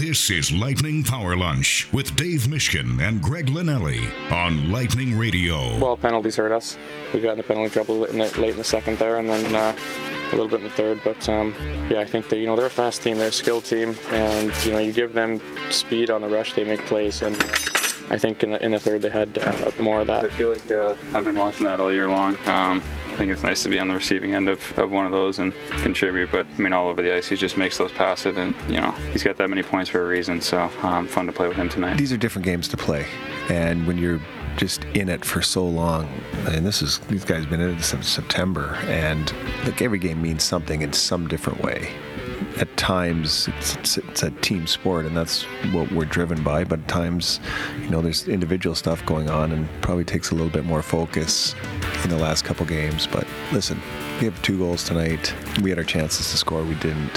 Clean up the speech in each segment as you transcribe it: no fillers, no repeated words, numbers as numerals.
This is Lightning Power Lunch with Dave Mishkin and Greg Linnelli on Lightning Radio. Well, penalties hurt us. We got in the penalty trouble late in the second there, and then a little bit in the third. But yeah, I think that they're a fast team, they're a skilled team, and you give them speed on the rush, they make plays, and I think in the third they had more of that. I feel like I've been watching that all year long. I think it's nice to be on the receiving end of one of those and contribute, but all over the ice he just makes those passes, and he's got that many points for a reason, so fun to play with him tonight. These are different games to play, and when you're just in it for so long, and these guys have been in it since September, and every game means something in some different way. At times it's a team sport, and that's what we're driven by, but at times there's individual stuff going on and probably takes a little bit more focus in the last couple games. But listen, we have 2 goals tonight. We had our chances to score, we didn't.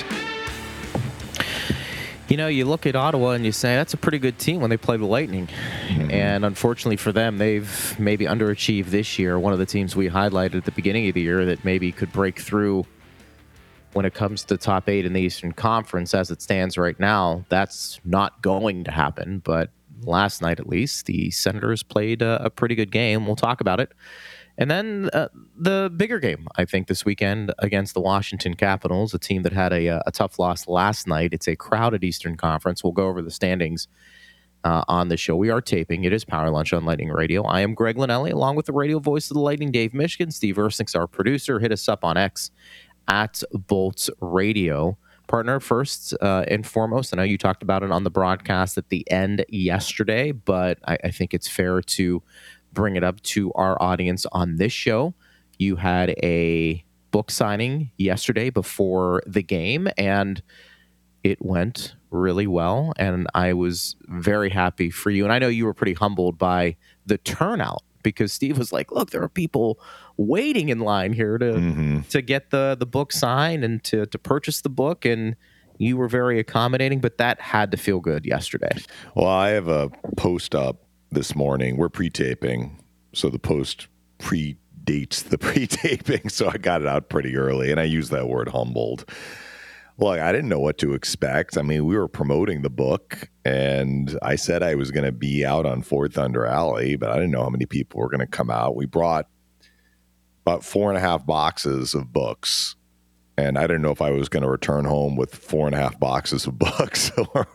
You look at Ottawa and you say that's a pretty good team when they play the Lightning. Mm-hmm. And unfortunately for them, they've maybe underachieved this year. One of the teams we highlighted at the beginning of the year that maybe could break through when it comes to the top 8 in the Eastern Conference as it stands right now. That's not going to happen. But last night, at least, the Senators played a pretty good game. We'll talk about it. And then the bigger game, I think, this weekend against the Washington Capitals, a team that had a tough loss last night. It's a crowded Eastern Conference. We'll go over the standings on the show. We are taping. It is Power Lunch on Lightning Radio. I am Greg Linnelli, along with the radio voice of the Lightning, Dave Mishkin. Steve Erstick's our producer. Hit us up on X at Bolts Radio. Partner, first and foremost, I know you talked about it on the broadcast at the end yesterday, but I think it's fair to bring it up to our audience on this show. You had a book signing yesterday before the game, and it went really well, and I was very happy for you. And I know you were pretty humbled by the turnout, because Steve was like, look, there are people waiting in line here to get the book signed and to purchase the book, and you were very accommodating, but that had to feel good yesterday. Well, I have a post up this morning. We're pre-taping, so the post predates the pre-taping, so I got it out pretty early, and I use that word humbled. Look, I didn't know what to expect. We were promoting the book, and I said I was going to be out on Fort Thunder Alley, but I didn't know how many people were going to come out. We brought about 4.5 boxes of books, and I didn't know if I was going to return home with 4.5 boxes of books or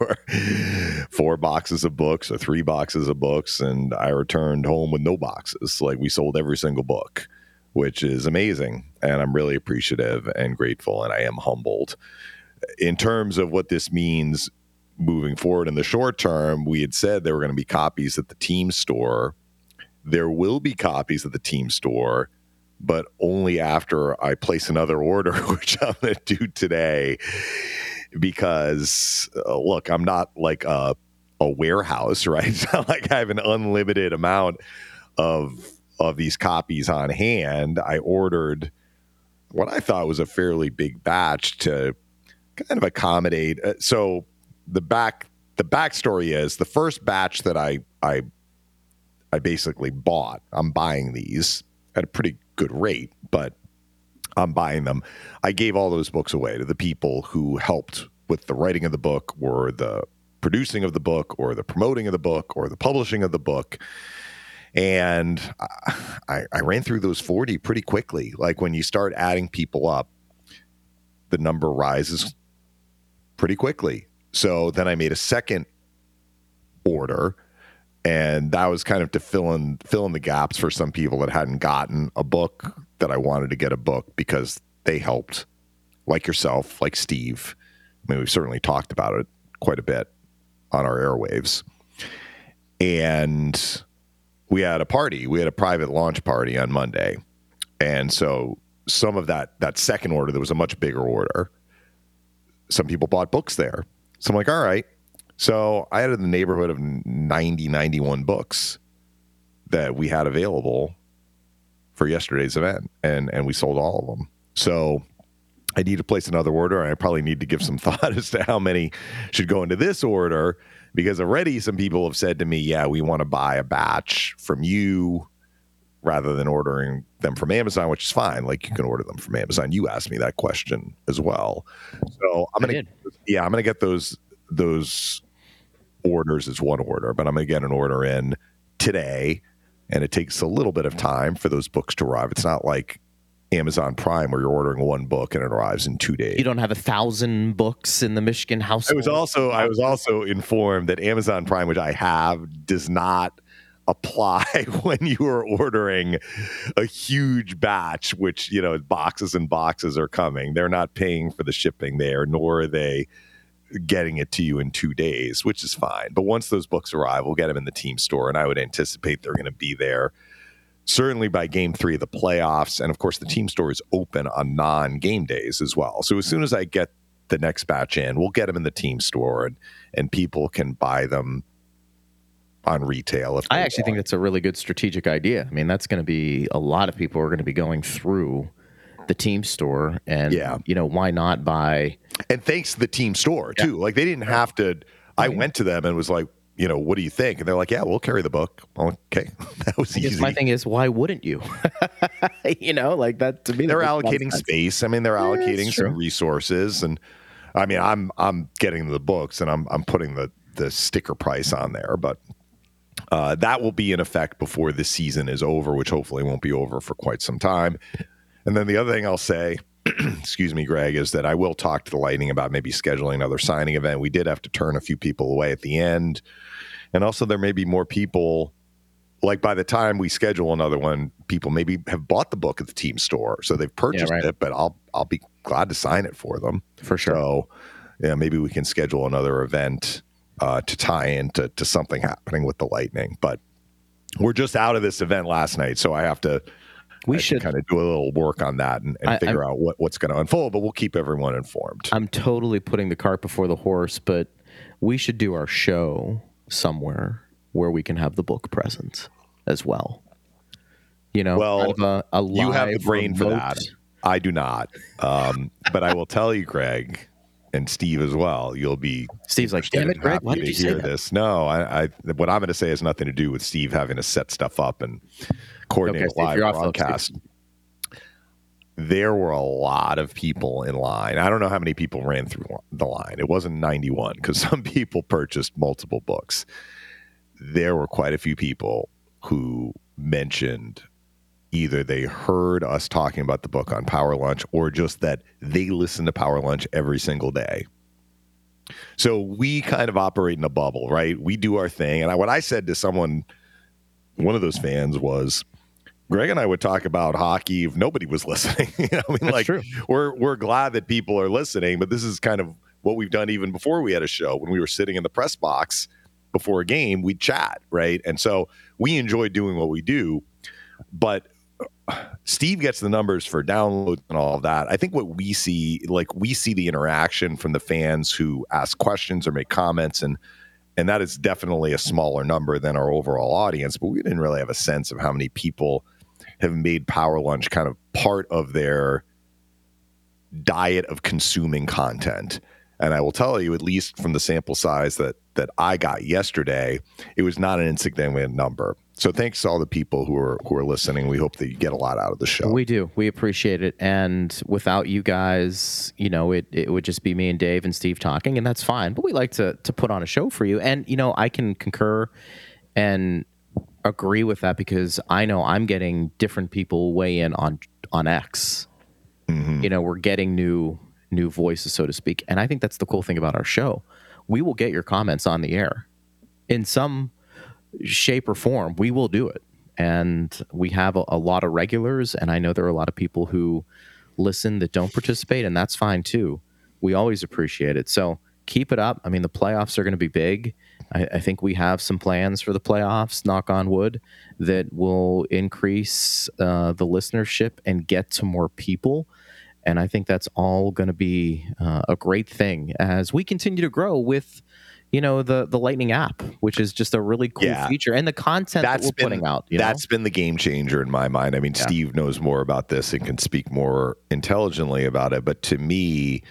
4 boxes of books or 3 boxes of books, and I returned home with no boxes. We sold every single book, which is amazing, and I'm really appreciative and grateful, and I am humbled. In terms of what this means moving forward in the short term, we had said there were going to be copies at the team store. There will be copies at the team store, but only after I place another order, which I'm going to do today, because, look, I'm not like a warehouse, right? It's not like I have an unlimited amount of these copies on hand. I ordered what I thought was a fairly big batch to kind of accommodate. So the backstory is the first batch that I basically bought. I'm buying these at a pretty good rate, but I'm buying them. I gave all those books away to the people who helped with the writing of the book, or the producing of the book, or the promoting of the book, or the publishing of the book. And I ran through those 40 pretty quickly. When you start adding people up, the number rises pretty quickly. So then I made a second order, and that was kind of to fill in the gaps for some people that hadn't gotten a book, that I wanted to get a book because they helped, like yourself, like Steve. We've certainly talked about it quite a bit on our airwaves. And we had a party. We had a private launch party on Monday. And so some of that second order, there was a much bigger order. Some people bought books there. So I'm like, all right. So I had in the neighborhood of 90, 91 books that we had available for yesterday's event. And we sold all of them. So I need to place another order, and I probably need to give some thought as to how many should go into this order, because already some people have said to me, yeah, we want to buy a batch from you rather than ordering them from Amazon, which is fine. You can order them from Amazon. You asked me that question as well. So I'm going to get those orders as one order, but I'm going to get an order in today, and it takes a little bit of time for those books to arrive. It's not like Amazon Prime where you're ordering one book and it arrives in 2 days. You don't have 1,000 books in the Michigan household. I was also informed that Amazon Prime, which I have, does not apply when you are ordering a huge batch, which, you know, boxes and boxes are coming. They're not paying for the shipping there, nor are they getting it to you in 2 days, which is fine. But once those books arrive, we'll get them in the team store, and I would anticipate they're going to be there certainly by game 3 of the playoffs. And of course, the team store is open on non-game days as well. So as soon as I get the next batch in, we'll get them in the team store, and people can buy them on retail. I actually think that's a really good strategic idea. I mean, that's going to be a lot of people are going to be going through the team store, and you know, why not buy? And thanks to the team store too. Like, they didn't have to. I went to them and was like, you know, what do you think? And they're like, yeah, we'll carry the book. Okay, that was easy. My thing is, why wouldn't you? You know, like that to me. They're allocating space. I mean, they're allocating some resources, and I mean, I'm getting the books, and I'm putting the sticker price on there, but that will be in effect before the season is over, which hopefully won't be over for quite some time. And then the other thing I'll say, excuse me, Greg, is that I will talk to the Lightning about maybe scheduling another signing event. We did have to turn a few people away at the end. And also there may be more people, like by the time we schedule another one, people maybe have bought the book at the team store. So they've purchased it, but I'll be glad to sign it for them. For sure. So yeah, maybe we can schedule another event to tie into something happening with the Lightning. But we're just out of this event last night, so I have to should kind of do a little work on that and figure out what's going to unfold, but we'll keep everyone informed. I'm totally putting the cart before the horse, but we should do our show somewhere where we can have the book present as well. You know, well, kind of you have the brain for that. I do not. But I will tell you, Greg, and Steve as well, Steve's like, damn it, Greg, why did you say that? This. No, what I'm going to say has nothing to do with Steve having to set stuff up and coordinate a live broadcast. There were a lot of people in line. I don't know how many people ran through the line. It wasn't 91 because some people purchased multiple books. There were quite a few people who mentioned either they heard us talking about the book on Power Lunch or just that they listen to Power Lunch every single day. So we kind of operate in a bubble, right? We do our thing. And what I said to someone, one of those fans, was, Greg and I would talk about hockey if nobody was listening. I mean, that's like, true. We're glad that people are listening, but this is kind of what we've done even before we had a show. When we were sitting in the press box before a game, we'd chat, right? And so we enjoy doing what we do, but Steve gets the numbers for downloads and all of that. I think what we see, we see the interaction from the fans who ask questions or make comments, and that is definitely a smaller number than our overall audience, but we didn't really have a sense of how many people have made Power Lunch kind of part of their diet of consuming content. And I will tell you, at least from the sample size that I got yesterday, it was not an insignificant number. So thanks to all the people who are listening. We hope that you get a lot out of the show. We do. We appreciate it. And without you guys, you know, it would just be me and Dave and Steve talking, and that's fine. But we like to put on a show for you. And, you know, I can concur and agree with that because I know I'm getting different people weigh in on X. Mm-hmm. You know, we're getting new voices, so to speak. And I think that's the cool thing about our show. We will get your comments on the air in some shape or form. We will do it. And we have a lot of regulars, and I know there are a lot of people who listen that don't participate, and that's fine too. We always appreciate it. So keep it up. I mean, the playoffs are going to be big. I think we have some plans for the playoffs, knock on wood, that will increase the listenership and get to more people. And I think that's all going to be a great thing as we continue to grow with, you know, the Lightning app, which is just a really cool feature, and the content that we're putting out. That's been the game changer in my mind. I mean, Steve knows more about this and can speak more intelligently about it. But to me,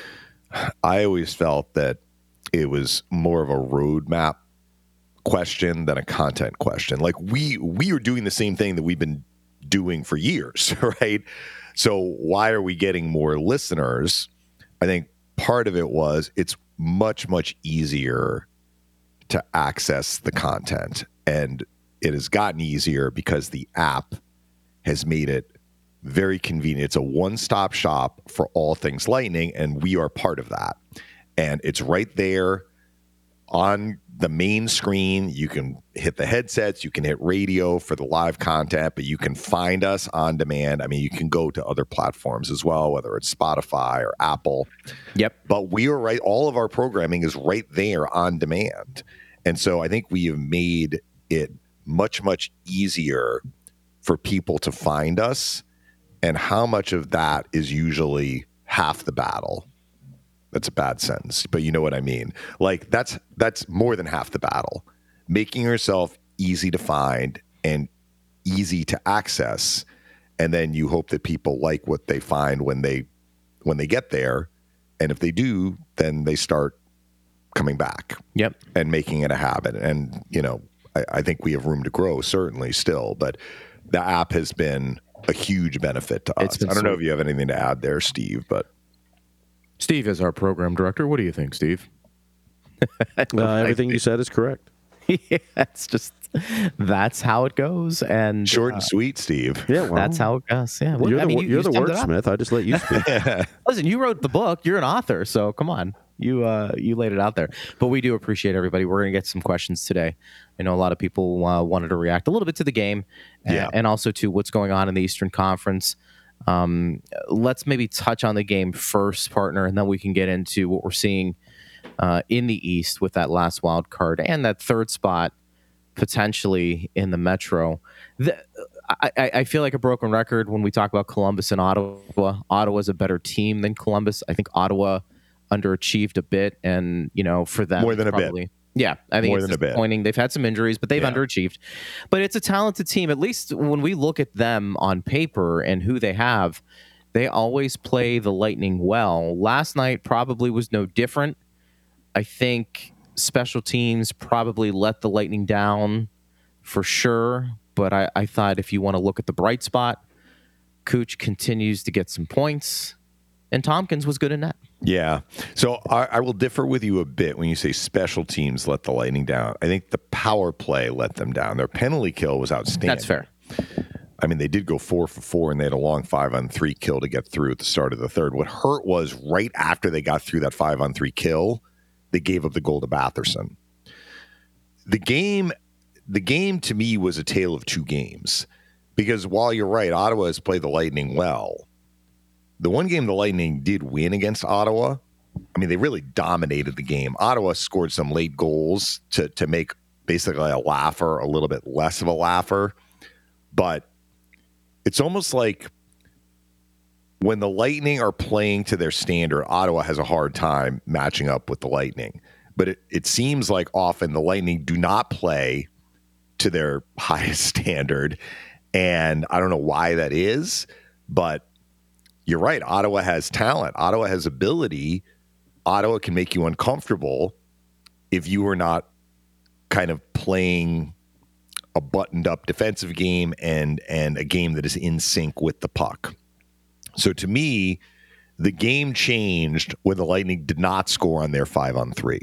I always felt that it was more of a roadmap question than a content question. Like we are doing the same thing that we've been doing for years, right? So why are we getting more listeners? I think part of it was much, much easier to access the content. And it has gotten easier because the app has made it very convenient. It's a one-stop shop for all things Lightning, and we are part of that. And it's right there on the main screen. You can hit the headsets, you can hit radio for the live content, but you can find us on demand. I mean, you can go to other platforms as well, whether it's Spotify or Apple. Yep. But we are right. All of our programming is right there on demand. And so I think we have made it much, much easier for people to find us. And how much of that is usually half the battle? That's a bad sentence, but you know what I mean. Like that's more than half the battle. Making yourself easy to find and easy to access, and then you hope that people like what they find when they get there, and if they do, then they start coming back. Yep. And making it a habit. And I think we have room to grow, certainly still, but the app has been a huge benefit to us. I don't know if you have anything to add there, Steve, but Steve is our program director. What do you think, Steve? Everything you said is correct. Yeah, that's how it goes. And short and sweet, Steve. Yeah, well, that's how it goes. Yeah, you're the wordsmith. I just let you speak. Listen, you wrote the book. You're an author, so come on. You laid it out there. But we do appreciate everybody. We're going to get some questions today. I know a lot of people wanted to react a little bit to the game, and also to what's going on in the Eastern Conference. Let's maybe touch on the game first, partner, and then we can get into what we're seeing in the East with that last wild card and that third spot potentially in the Metro. I feel like a broken record when we talk about Columbus and Ottawa. Ottawa's a better team than Columbus. I think Ottawa underachieved a bit, and for them more than probably, a bit. Yeah, I think it's disappointing. They've had some injuries, but they've underachieved. But it's a talented team. At least when we look at them on paper and who they have, they always play the Lightning well. Last night probably was no different. I think special teams probably let the Lightning down for sure. But I thought if you want to look at the bright spot, Cooch continues to get some points, and Tompkins was good in net. Yeah. So I will differ with you a bit when you say special teams let the Lightning down. I think the power play let them down. Their penalty kill was outstanding. That's fair. I mean, they did go 4 for 4, and they had a long 5-on-3 kill to get through at the start of the third. What hurt was right after they got through that 5-on-3 kill, they gave up the goal to Batherson. The game to me was a tale of two games, because while you're right, Ottawa has played the Lightning well. The one game the Lightning did win against Ottawa, I mean, they really dominated the game. Ottawa scored some late goals to make basically a laugher a little bit less of a laugher. But it's almost like when the Lightning are playing to their standard, Ottawa has a hard time matching up with the Lightning. But it seems like often the Lightning do not play to their highest standard. And I don't know why that is, but you're right. Ottawa has talent. Ottawa has ability. Ottawa can make you uncomfortable if you are not kind of playing a buttoned-up defensive game and a game that is in sync with the puck. So to me, the game changed when the Lightning did not score on their 5-on-3.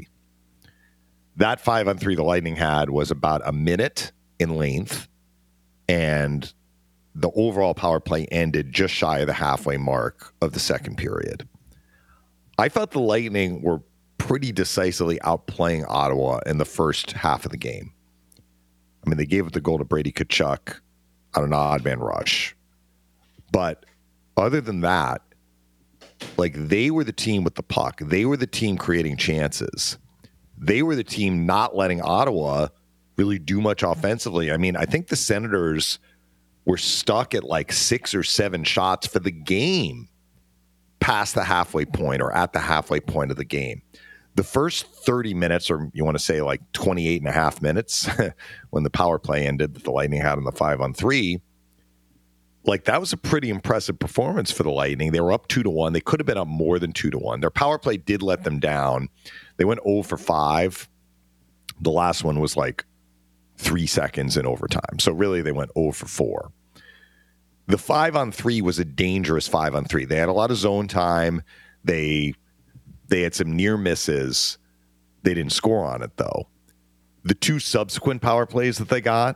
That 5-on-3 the Lightning had was about a minute in length, and the overall power play ended just shy of the halfway mark of the second period. I thought the Lightning were pretty decisively outplaying Ottawa in the first half of the game. I mean, they gave up the goal to Brady Tkachuk on an odd man rush. But other than that, like, they were the team with the puck. They were the team creating chances. They were the team not letting Ottawa really do much offensively. I mean, I think the Senators were stuck at like 6 or 7 shots for the game past the halfway point or at the halfway point of the game. The first 30 minutes, or you want to say like 28 and a half minutes when the power play ended that the Lightning had on the 5-on-3, like, that was a pretty impressive performance for the Lightning. They were up 2-1. They could have been up more than 2-1. Their power play did let them down. They went 0 for 5. The last one was like 3 seconds in overtime. So really they went 0 for 4. The 5-on-3 was a dangerous 5-on-3. They had a lot of zone time. They They had some near misses. They didn't score on it, though. The two subsequent power plays that they got,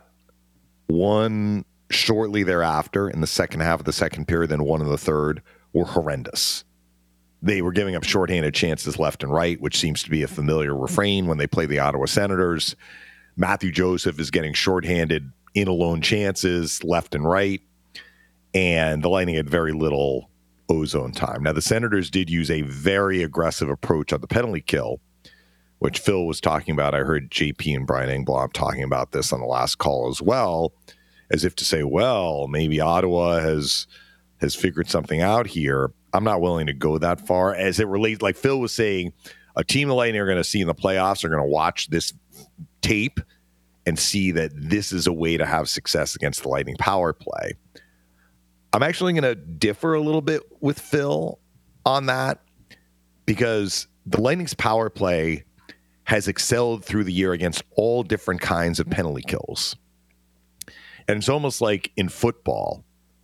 one shortly thereafter in the second half of the second period, then one in the third, were horrendous. They were giving up shorthanded chances left and right, which seems to be a familiar refrain when they play the Ottawa Senators. Matthew Joseph is getting shorthanded in alone chances left and right, and the Lightning had very little ozone time. Now, the Senators did use a very aggressive approach on the penalty kill, which Phil was talking about. I heard JP and Brian Engblom talking about this on the last call as well, as if to say, well, maybe Ottawa has figured something out here. I'm not willing to go that far as it relates. Like Phil was saying, a team the Lightning are going to see in the playoffs are going to watch this tape and see that this is a way to have success against the Lightning power play. I'm actually going to differ a little bit with Phil on that because the Lightning's power play has excelled through the year against all different kinds of penalty kills. And it's almost like in football,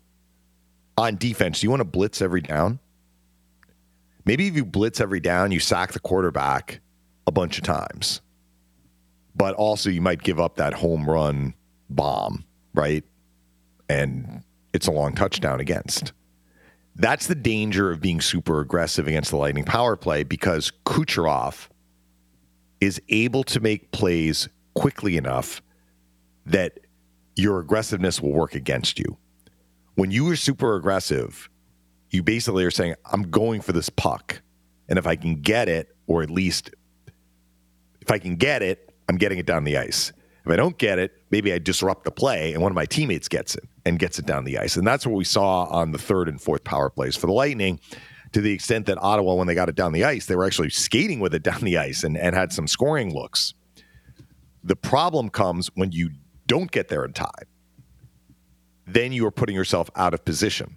on defense, you want to blitz every down? Maybe if you blitz every down, you sack the quarterback a bunch of times. But also you might give up that home run bomb, right? And it's a long touchdown against. That's the danger of being super aggressive against the Lightning power play because Kucherov is able to make plays quickly enough that your aggressiveness will work against you. When you are super aggressive, you basically are saying, I'm going for this puck. And if I can get it, or at least if I can get it, I'm getting it down the ice. If I don't get it, maybe I disrupt the play and one of my teammates gets it and gets it down the ice. And that's what we saw on the third and fourth power plays for the Lightning, to the extent that Ottawa, when they got it down the ice, they were actually skating with it down the ice and had some scoring looks. The problem comes when you don't get there in time. Then you are putting yourself out of position.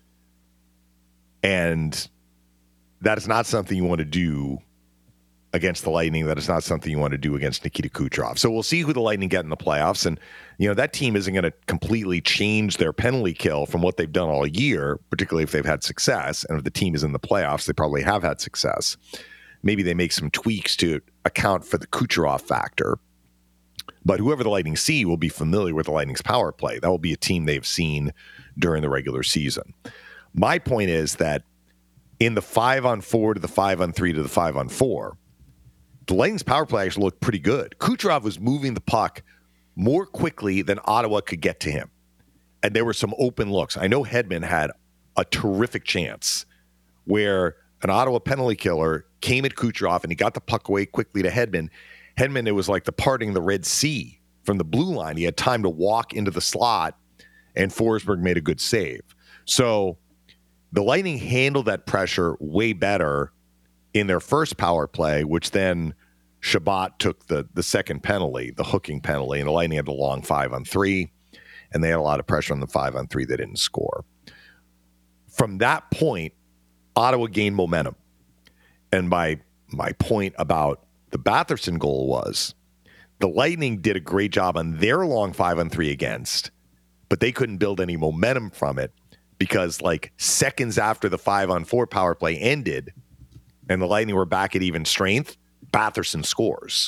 And that is not something you want to do against the Lightning. That is not something you want to do against Nikita Kucherov. So we'll see who the Lightning get in the playoffs. And, that team isn't going to completely change their penalty kill from what they've done all year, particularly if they've had success. And if the team is in the playoffs, they probably have had success. Maybe they make some tweaks to account for the Kucherov factor. But whoever the Lightning see will be familiar with the Lightning's power play. That will be a team they've seen during the regular season. My point is that in the 5-on-4 to the 5-on-3 to the 5-on-4, the Lightning's power play actually looked pretty good. Kucherov was moving the puck more quickly than Ottawa could get to him. And there were some open looks. I know Hedman had a terrific chance where an Ottawa penalty killer came at Kucherov and he got the puck away quickly to Hedman. Hedman, it was like the parting the Red Sea from the blue line. He had time to walk into the slot, and Forsberg made a good save. So the Lightning handled that pressure way better in their first power play, which then Shabbat took the second penalty, the hooking penalty, and the Lightning had a long 5-on-3, and they had a lot of pressure on the 5-on-3. They didn't score. From that point, Ottawa gained momentum. And my point about the Batherson goal was the Lightning did a great job on their long 5-on-3 against, but they couldn't build any momentum from it because like seconds after the 5-on-4 power play ended and the Lightning were back at even strength, Batherson scores.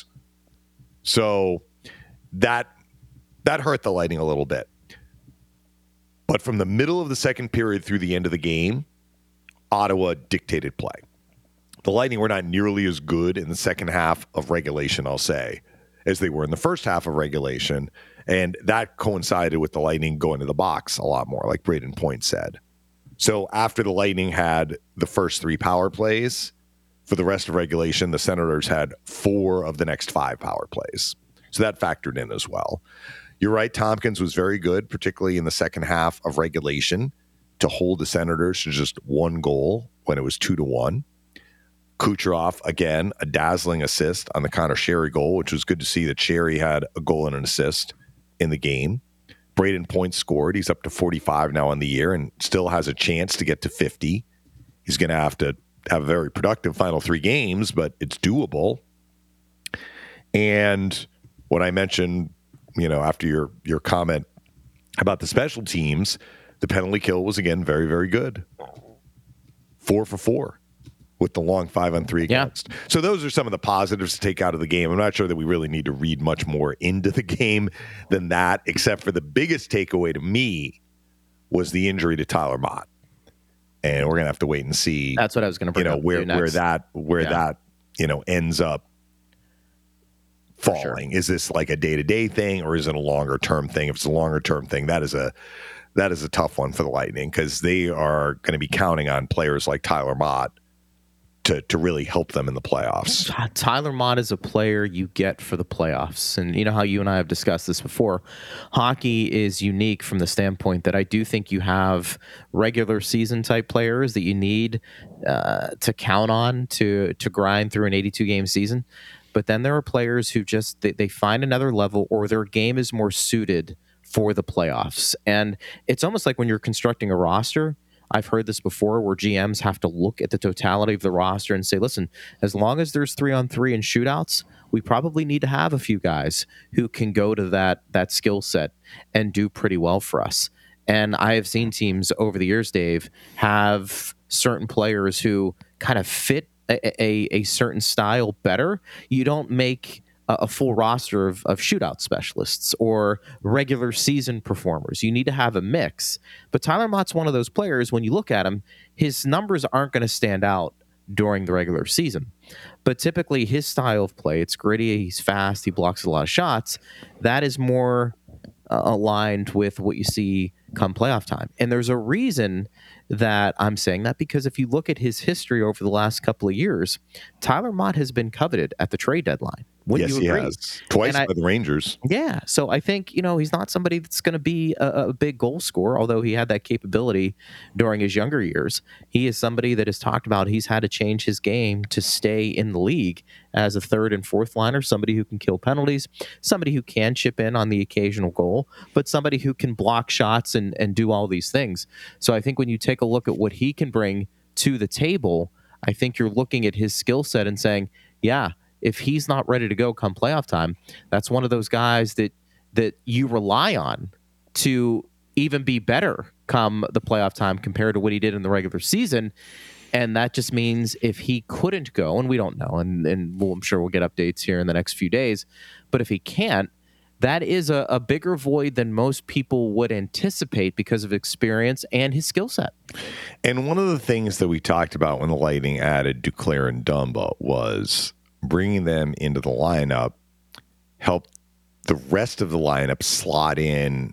So that hurt the Lightning a little bit. But from the middle of the second period through the end of the game, Ottawa dictated play. The Lightning were not nearly as good in the second half of regulation, I'll say, as they were in the first half of regulation. And that coincided with the Lightning going to the box a lot more, like Braden Point said. So after the Lightning had the first 3 power plays, for the rest of regulation, the Senators had 4 of the next 5 power plays. So that factored in as well. You're right, Tompkins was very good, particularly in the second half of regulation, to hold the Senators to just 1 goal when it was 2-1. Kucherov, again, a dazzling assist on the Connor Sherry goal, which was good to see that Sherry had a goal and an assist in the game. Braden Point scored. He's up to 45 now on the year and still has a chance to get to 50. He's going to have a very productive final 3 games, but it's doable. And what I mentioned, after your comment about the special teams, the penalty kill was, again, very, very good. 4 for 4. with the long 5-on-3 against. So those are some of the positives to take out of the game. I'm not sure that we really need to read much more into the game than that, except for the biggest takeaway to me was the injury to Tyler Mott. And we're going to have to wait and see. That's what I was going to bring up. Where that ends up falling. Sure. Is this like a day-to-day thing, or is it a longer-term thing? If it's a longer-term thing, that is a tough one for the Lightning, because they are going to be counting on players like Tyler Mott to really help them in the playoffs. Tyler Mott is a player you get for the playoffs. And you know how you and I have discussed this before. Hockey is unique from the standpoint that I do think you have regular season type players that you need to count on to grind through an 82-game season. But then there are players who just they find another level, or their game is more suited for the playoffs. And it's almost like when you're constructing a roster, I've heard this before, where GMs have to look at the totality of the roster and say, listen, as long as there's 3-on-3 and shootouts, we probably need to have a few guys who can go to that skill set and do pretty well for us. And I have seen teams over the years, Dave, have certain players who kind of fit a certain style better. You don't make a full roster of shootout specialists or regular season performers. You need to have a mix. But Tyler Mott's one of those players, when you look at him, his numbers aren't going to stand out during the regular season. But typically his style of play, it's gritty, he's fast, he blocks a lot of shots. That is more aligned with what you see come playoff time. And there's a reason that I'm saying that, because if you look at his history over the last couple of years, Tyler Mott has been coveted at the trade deadline. Wouldn't you agree? He has. Twice by the Rangers. Yeah. So I think, he's not somebody that's going to be a big goal scorer, although he had that capability during his younger years. He is somebody that has talked about he's had to change his game to stay in the league as a third and fourth liner, somebody who can kill penalties, somebody who can chip in on the occasional goal, but somebody who can block shots and do all these things. So I think when you take a look at what he can bring to the table, I think you're looking at his skill set and saying, yeah, if he's not ready to go come playoff time, that's one of those guys that you rely on to even be better come the playoff time compared to what he did in the regular season. And that just means if he couldn't go, and we don't know, and I'm sure we'll get updates here in the next few days, but if he can't, that is a bigger void than most people would anticipate because of experience and his skill set. And one of the things that we talked about when the Lightning added Duclair and Dumba was bringing them into the lineup helped the rest of the lineup slot in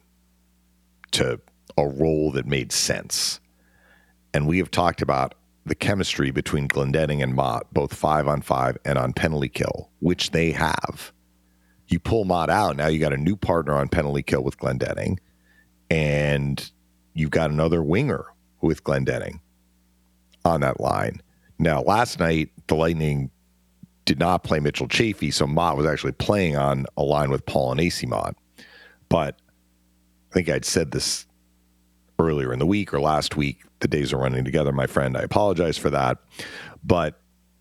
to a role that made sense. And we have talked about the chemistry between Glendening and Mott, both 5-on-5 and on penalty kill, which they have. You pull Mott out, now you got a new partner on penalty kill with Glendening, and you've got another winger with Glendening on that line. Now, last night, the Lightning did not play Mitchell Chaffee, so Mott was actually playing on a line with Paul and Eyssimont. But I think I'd said this earlier in the week or last week. The days are running together, my friend. I apologize for that. But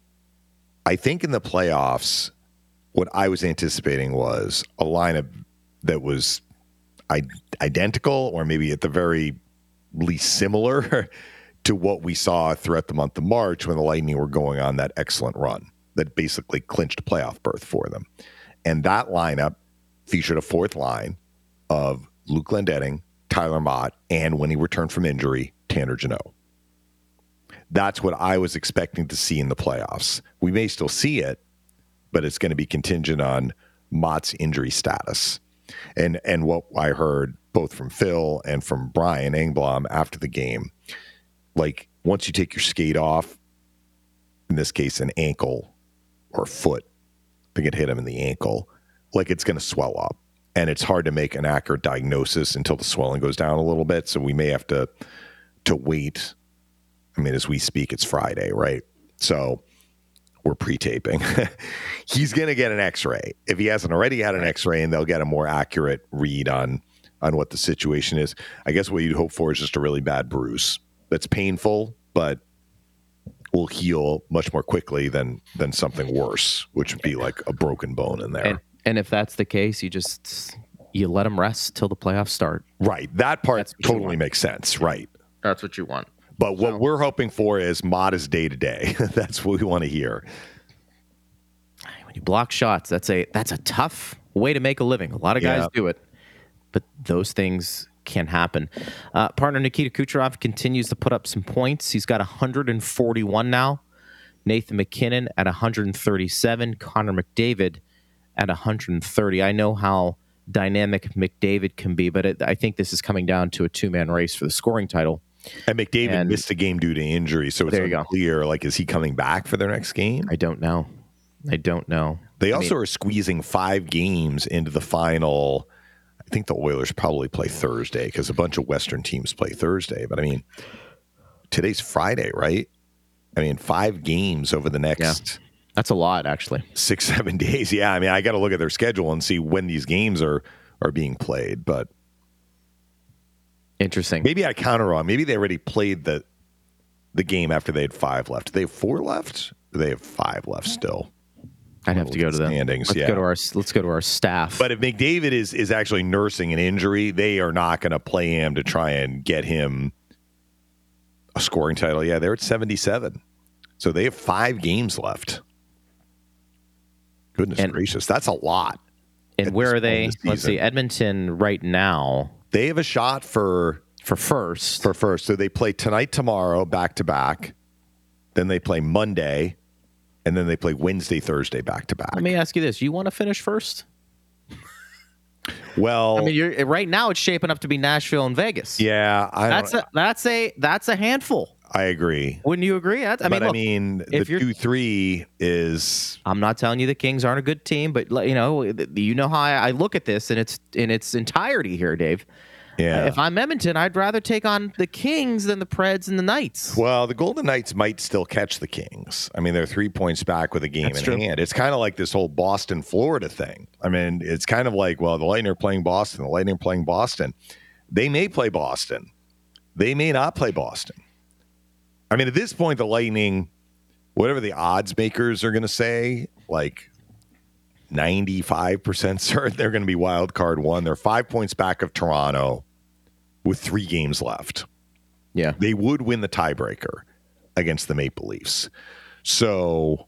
I think in the playoffs, what I was anticipating was a lineup that was identical, or maybe at the very least similar to what we saw throughout the month of March when the Lightning were going on that excellent run that basically clinched a playoff berth for them. And that lineup featured a fourth line of Luke Glendening, Tyler Mott, and when he returned from injury, Tanner Jeannot. That's what I was expecting to see in the playoffs. We may still see it, but it's going to be contingent on Mott's injury status. And what I heard both from Phil and from Brian Engblom after the game, like once you take your skate off, in this case an ankle or foot, I think it hit him in the ankle, like it's going to swell up. And it's hard to make an accurate diagnosis until the swelling goes down a little bit. So we may have to wait. I mean, as we speak, it's Friday, right? So we're pre-taping. He's going to get an x-ray. If he hasn't already had an x-ray, and they'll get a more accurate read on what the situation is. I guess what you'd hope for is just a really bad bruise that's painful, but will heal much more quickly than something worse, which would be like a broken bone in there. And if that's the case, you let him rest till the playoffs start. Right. That part totally makes sense. Right. That's what you want. But what we're hoping for is modest day to day. That's what we want to hear. When you block shots, that's a tough way to make a living. A lot of guys do it, but those things can happen. Partner Nikita Kucherov continues to put up some points. He's got 141 now. Nathan McKinnon at 137. Connor McDavid at 130. I know how dynamic McDavid can be, but I think this is coming down to a two-man race for the scoring title. And McDavid missed a game due to injury, so it's unclear. Like, is he coming back for their next game? I don't know. They also are squeezing 5 games into the final. I think the Oilers probably play Thursday because a bunch of Western teams play Thursday. But, I mean, today's Friday, right? 5 games over the next... That's a lot, actually. 6-7 days. Yeah, I got to look at their schedule and see when these games are being played. But interesting. Maybe I counter wrong. Maybe they already played the game after they had 5 left. Do they have 4 left? Or do they have 5 left still? I'd have to go to the standings. Let's go to our staff. But if McDavid is actually nursing an injury, they are not going to play him to try and get him a scoring title. Yeah, they're at 77. So they have 5 games left. Goodness gracious, that's a lot. And where are they? Let's see, Edmonton right now. They have a shot for first. So they play tonight, tomorrow, back to back. Then they play Monday, and then they play Wednesday, Thursday, back to back. Let me ask you this: you want to finish first? Well, right now it's shaping up to be Nashville and Vegas. Yeah, that's a handful. I agree. Wouldn't you agree? The 2-3 is. I'm not telling you the Kings aren't a good team, but you know how I look at this in its entirety here, Dave. Yeah. If I'm Edmonton, I'd rather take on the Kings than the Preds and the Knights. Well, the Golden Knights might still catch the Kings. They're 3 points back with a game in hand. It's kind of like this whole Boston, Florida thing. It's kind of like, well, the Lightning are playing Boston. The Lightning are playing Boston. They may play Boston. They may not play Boston. At this point, the Lightning, whatever the odds makers are going to say, like 95% certain they're going to be wild card 1. They're 5 points back of Toronto with 3 games left. Yeah. They would win the tiebreaker against the Maple Leafs. So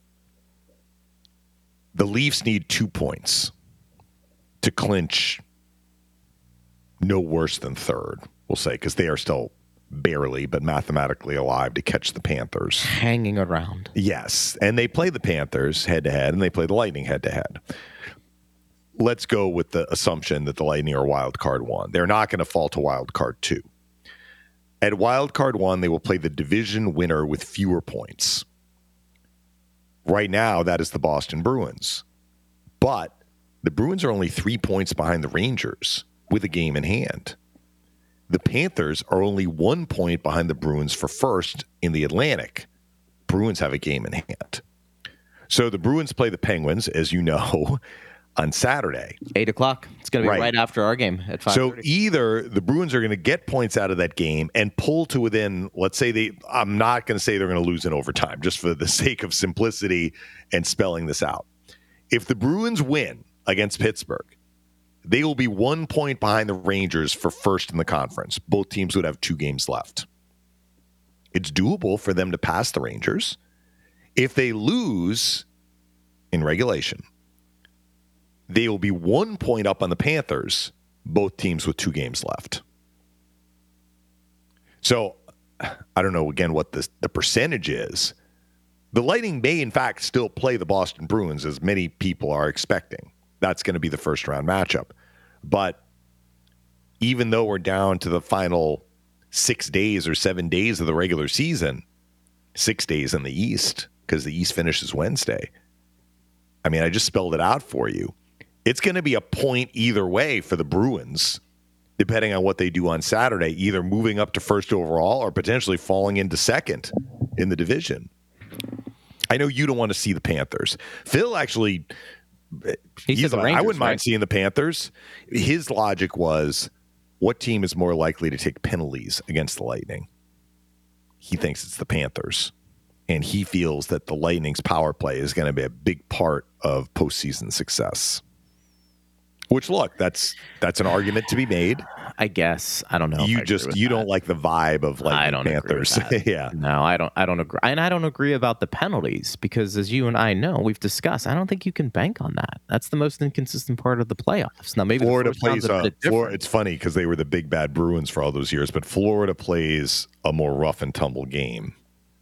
the Leafs need 2 points to clinch no worse than third, we'll say, because they are still barely but mathematically alive to catch the Panthers. Hanging around. Yes. And they play the Panthers head-to-head, and they play the Lightning head-to-head. Let's go with the assumption that the Lightning are wild card 1. They're not going to fall to wild card 2. At wild card 1, they will play the division winner with fewer points. Right now, that is the Boston Bruins. But the Bruins are only 3 points behind the Rangers with a game in hand. The Panthers are only 1 point behind the Bruins for first in the Atlantic. Bruins have a game in hand. So the Bruins play the Penguins, as you know, on Saturday. 8 o'clock. It's going to be right after our game at 5:30. So either the Bruins are going to get points out of that game and pull to within, let's say I'm not going to say they're going to lose in overtime, just for the sake of simplicity and spelling this out. If the Bruins win against Pittsburgh, they will be 1 point behind the Rangers for first in the conference. Both teams would have 2 games left. It's doable for them to pass the Rangers. If they lose in regulation, they will be 1 point up on the Panthers, both teams with 2 games left. So I don't know, again, what the percentage is. The Lightning may, in fact, still play the Boston Bruins, as many people are expecting. That's going to be the first round matchup. But even though we're down to the final 6 days or 7 days of the regular season, 6 days in the East, because the East finishes Wednesday. I just spelled it out for you. It's going to be a point either way for the Bruins, depending on what they do on Saturday, either moving up to first overall or potentially falling into second in the division. I know you don't want to see the Panthers. Phil actually... He said the Rangers, I wouldn't mind seeing the Panthers. His logic was, what team is more likely to take penalties against the Lightning? He thinks it's the Panthers. And he feels that the Lightning's power play is going to be a big part of postseason success. Which, look, that's an argument to be made. I guess. I don't know. You don't like the vibe of like I don't Panthers. Agree with that. Yeah. No, I don't agree. And I don't agree about the penalties because as you and I know, we've discussed, I don't think you can bank on that. That's the most inconsistent part of the playoffs. Now maybe Florida the plays it's funny because they were the big bad Bruins for all those years, but Florida plays a more rough and tumble game.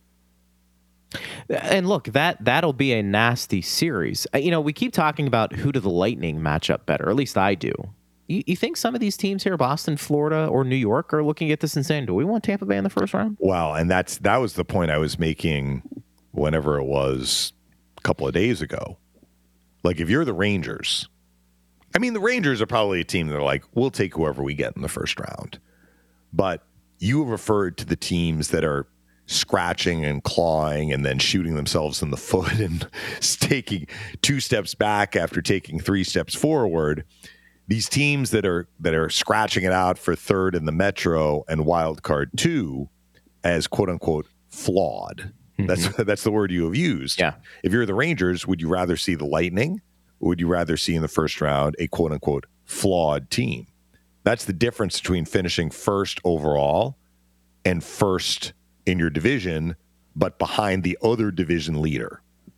And look, that'll be a nasty series. We keep talking about who do the Lightning match up better. At least I do. You think some of these teams here, Boston, Florida, or New York, are looking at this and saying, do we want Tampa Bay in the first round? Wow, and that was the point I was making whenever it was a couple of days ago. Like, if you're the Rangers, I mean, the Rangers are probably a team that are like, we'll take whoever we get in the first round. But you referred to the teams that are scratching and clawing and then shooting themselves in the foot and taking 2 steps back after taking 3 steps forward. These teams that are scratching it out for third in the Metro and wild card 2 as quote unquote flawed. Mm-hmm. That's the word you have used. Yeah. If you're the Rangers, would you rather see the Lightning or would you rather see in the first round a quote unquote flawed team? That's the difference between finishing first overall and first in your division, but behind the other division leader.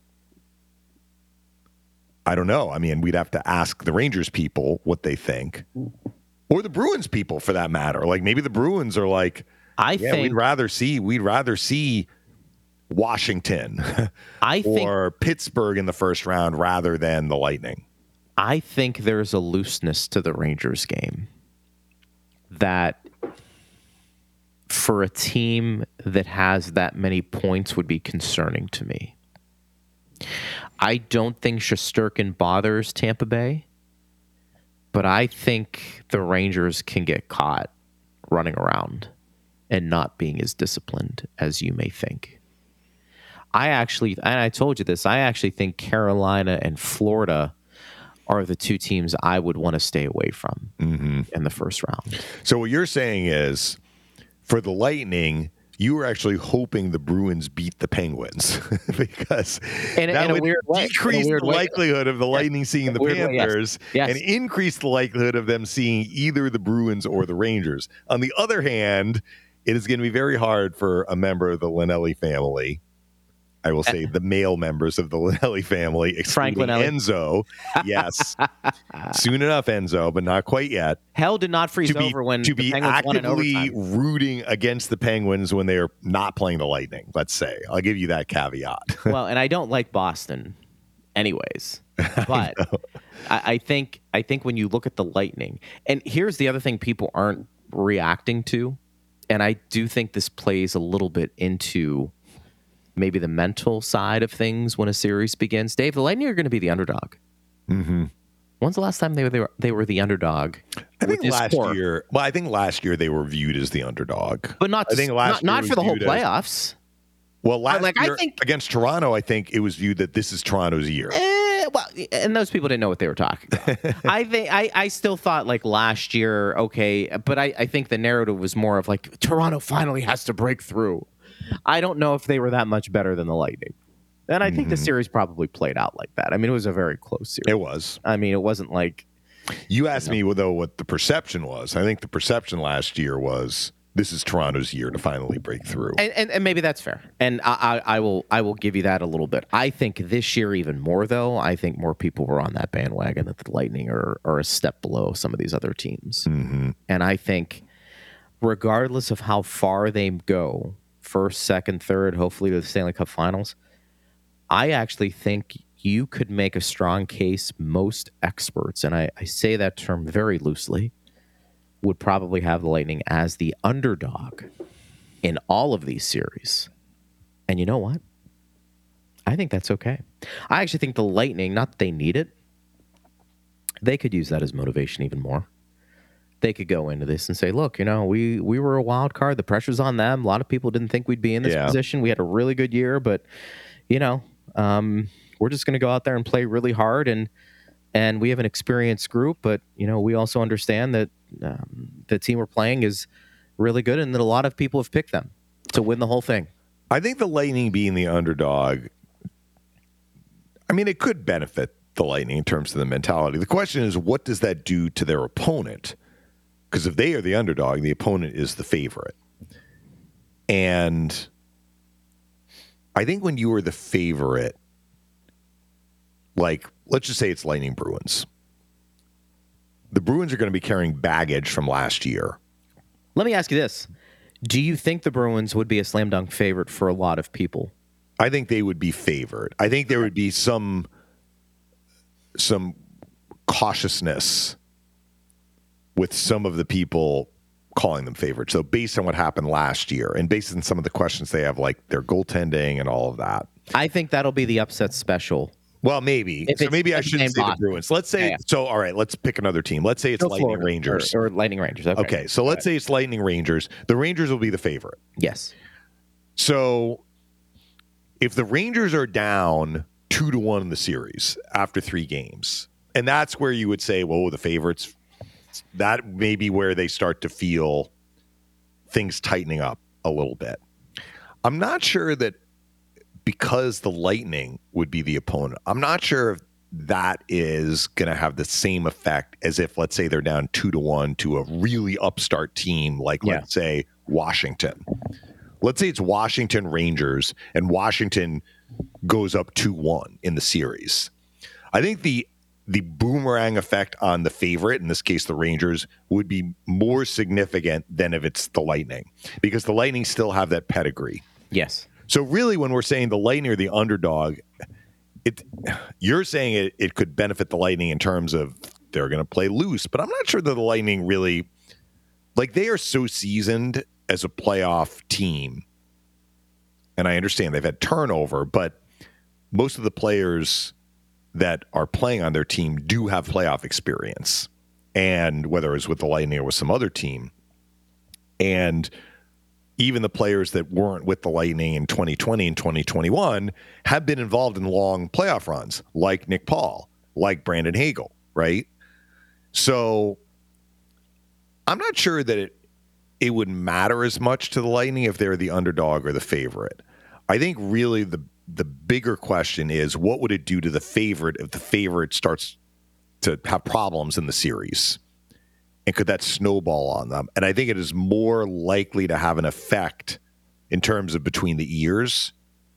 I don't know. I mean, we'd have to ask the Rangers people what they think, or the Bruins people for that matter. Like maybe the Bruins are like, we'd rather see Washington or Pittsburgh in the first round rather than the Lightning. I think there's a looseness to the Rangers game that for a team that has that many points would be concerning to me. I don't think Shesterkin bothers Tampa Bay, but I think the Rangers can get caught running around and not being as disciplined as you may think. I told you this, I actually think Carolina and Florida are the 2 teams I would want to stay away from in the first round. So what you're saying is, for the Lightning, you were actually hoping the Bruins beat the Penguins because that would decrease the likelihood of the Lightning seeing the Panthers and increase the likelihood of them seeing either the Bruins or the Rangers. On the other hand, it is going to be very hard for a member of the Linelli family, I will say the male members of the Linelli family, excluding Enzo. Yes. Soon enough, Enzo, but not quite yet. Hell did not freeze over when the Penguins won in overtime. To be actively rooting against the Penguins when they are not playing the Lightning, let's say. I'll give you that caveat. Well, and I don't like Boston anyways. But I think when you look at the Lightning, and here's the other thing people aren't reacting to, and I do think this plays a little bit into maybe the mental side of things when a series begins. Dave, the Lightning are going to be the underdog. Mm-hmm. When's the last time they were the underdog? I think last year. Well, I think last year they were viewed as the underdog, but not for the whole playoffs. Well, last year I think, against Toronto, I think it was viewed that this is Toronto's year. Well, and those people didn't know what they were talking about. I still thought like last year, okay, but I think the narrative was more of like Toronto finally has to break through. I don't know if they were that much better than the Lightning. And I think the series probably played out like that. I mean, it was a very close series. It was. I mean, it wasn't like... You asked me, though, what the perception was. I think the perception last year was this is Toronto's year to finally break through. And maybe that's fair. And I will give you that a little bit. I think this year even more, though. I think more people were on that bandwagon that the Lightning are a step below some of these other teams. Mm-hmm. And I think regardless of how far they go, first, second, third, hopefully to the Stanley Cup Finals, I actually think you could make a strong case. Most experts, and I say that term very loosely, would probably have the Lightning as the underdog in all of these series. And you know what? I think that's okay. I actually think the Lightning, not that they need it, they could use that as motivation even more. They could go into this and say, look, we were a wild card. The pressure's on them. A lot of people didn't think we'd be in this position. We had a really good year, but, we're just going to go out there and play really hard. And we have an experienced group, but, we also understand that the team we're playing is really good and that a lot of people have picked them to win the whole thing. I think the Lightning being the underdog, I mean, it could benefit the Lightning in terms of the mentality. The question is, what does that do to their opponent? Because if they are the underdog, the opponent is the favorite. And I think when you are the favorite, like, let's just say it's Lightning Bruins. The Bruins are going to be carrying baggage from last year. Let me ask you this. Do you think the Bruins would be a slam dunk favorite for a lot of people? I think they would be favored. I think there would be some cautiousness with some of the people calling them favorites. So based on what happened last year and based on some of the questions they have, like their goaltending and all of that. I think that'll be the upset special. Well, maybe. So maybe I shouldn't say the Bruins. Let's say, so all right, let's pick another team. Let's say it's Lightning Florida Rangers. Or Lightning Rangers. Okay, so let's say it's Lightning Rangers. The Rangers will be the favorite. Yes. So if the Rangers are down 2-1 in the series after 3 games, and that's where you would say, whoa, the favorites, that may be where they start to feel things tightening up a little bit. I'm not sure that because the Lightning would be the opponent, I'm not sure if that is going to have the same effect as if, let's say, they're down 2-1 to a really upstart team like, let's say, Washington. Let's say it's Washington Rangers and Washington goes up 2-1 in the series. I think the boomerang effect on the favorite, in this case the Rangers, would be more significant than if it's the Lightning, because the Lightning still have that pedigree. Yes. So really, when we're saying the Lightning are the underdog, you're saying it could benefit the Lightning in terms of they're going to play loose, but I'm not sure that the Lightning really, like, they are so seasoned as a playoff team, and I understand they've had turnover, but most of the players that are playing on their team do have playoff experience, and whether it's with the Lightning or with some other team. And even the players that weren't with the Lightning in 2020 and 2021 have been involved in long playoff runs, like Nick Paul, like Brandon Hagel, right? So I'm not sure that it would matter as much to the Lightning if they're the underdog or the favorite. I think really the bigger question is, what would it do to the favorite if the favorite starts to have problems in the series? And could that snowball on them? And I think it is more likely to have an effect in terms of between the ears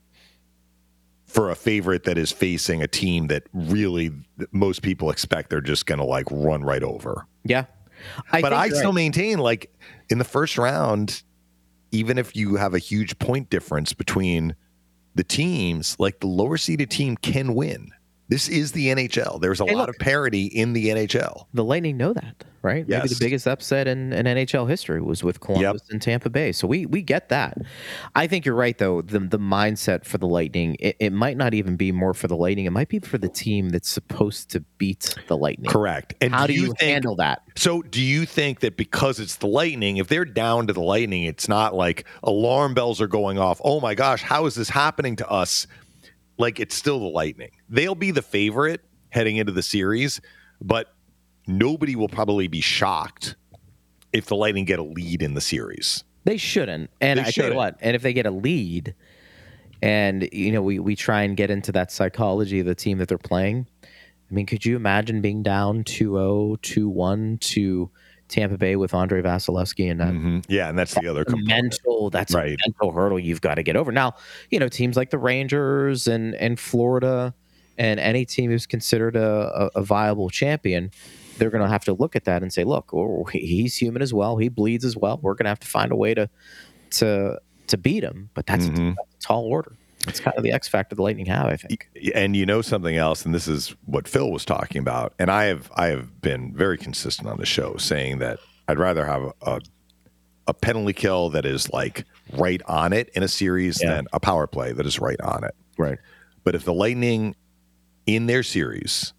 for a favorite that is facing a team that really most people expect they're just going to like run right over. Yeah. But I still maintain, like, in the first round, even if you have a huge point difference between the teams, like, the lower seeded team can win. This is the NHL. There's a lot of parity in the NHL. The Lightning know that, right? Yes. Maybe the biggest upset in NHL history was with Columbus and Tampa Bay. So we get that. I think you're right, though. The mindset for the Lightning, it might not even be more for the Lightning. It might be for the team that's supposed to beat the Lightning. Correct. And how do you handle that? So do you think that because it's the Lightning, if they're down to the Lightning, it's not like alarm bells are going off, oh my gosh, how is this happening to us? Like, it's still the Lightning. They'll be the favorite heading into the series, but nobody will probably be shocked if the Lightning get a lead in the series. They shouldn't. And I tell you what, and if they get a lead, and we try and get into that psychology of the team that they're playing. I mean, could you imagine being down 2-0, 2-1 to Tampa Bay with Andrei Vasilevsky and that? Mm-hmm. Yeah, and that's the other component. That's a mental hurdle you've got to get over. Now, teams like the Rangers and Florida and any team who's considered a viable champion, they're going to have to look at that and say, look, he's human as well. He bleeds as well. We're going to have to find a way to beat him. But that's a tall order. It's kind of the X factor the Lightning have, I think. And something else, and this is what Phil was talking about, and I have been very consistent on the show saying that I'd rather have a penalty kill that is like right on it in a series than a power play that is right on it. Right. But if the Lightning in their series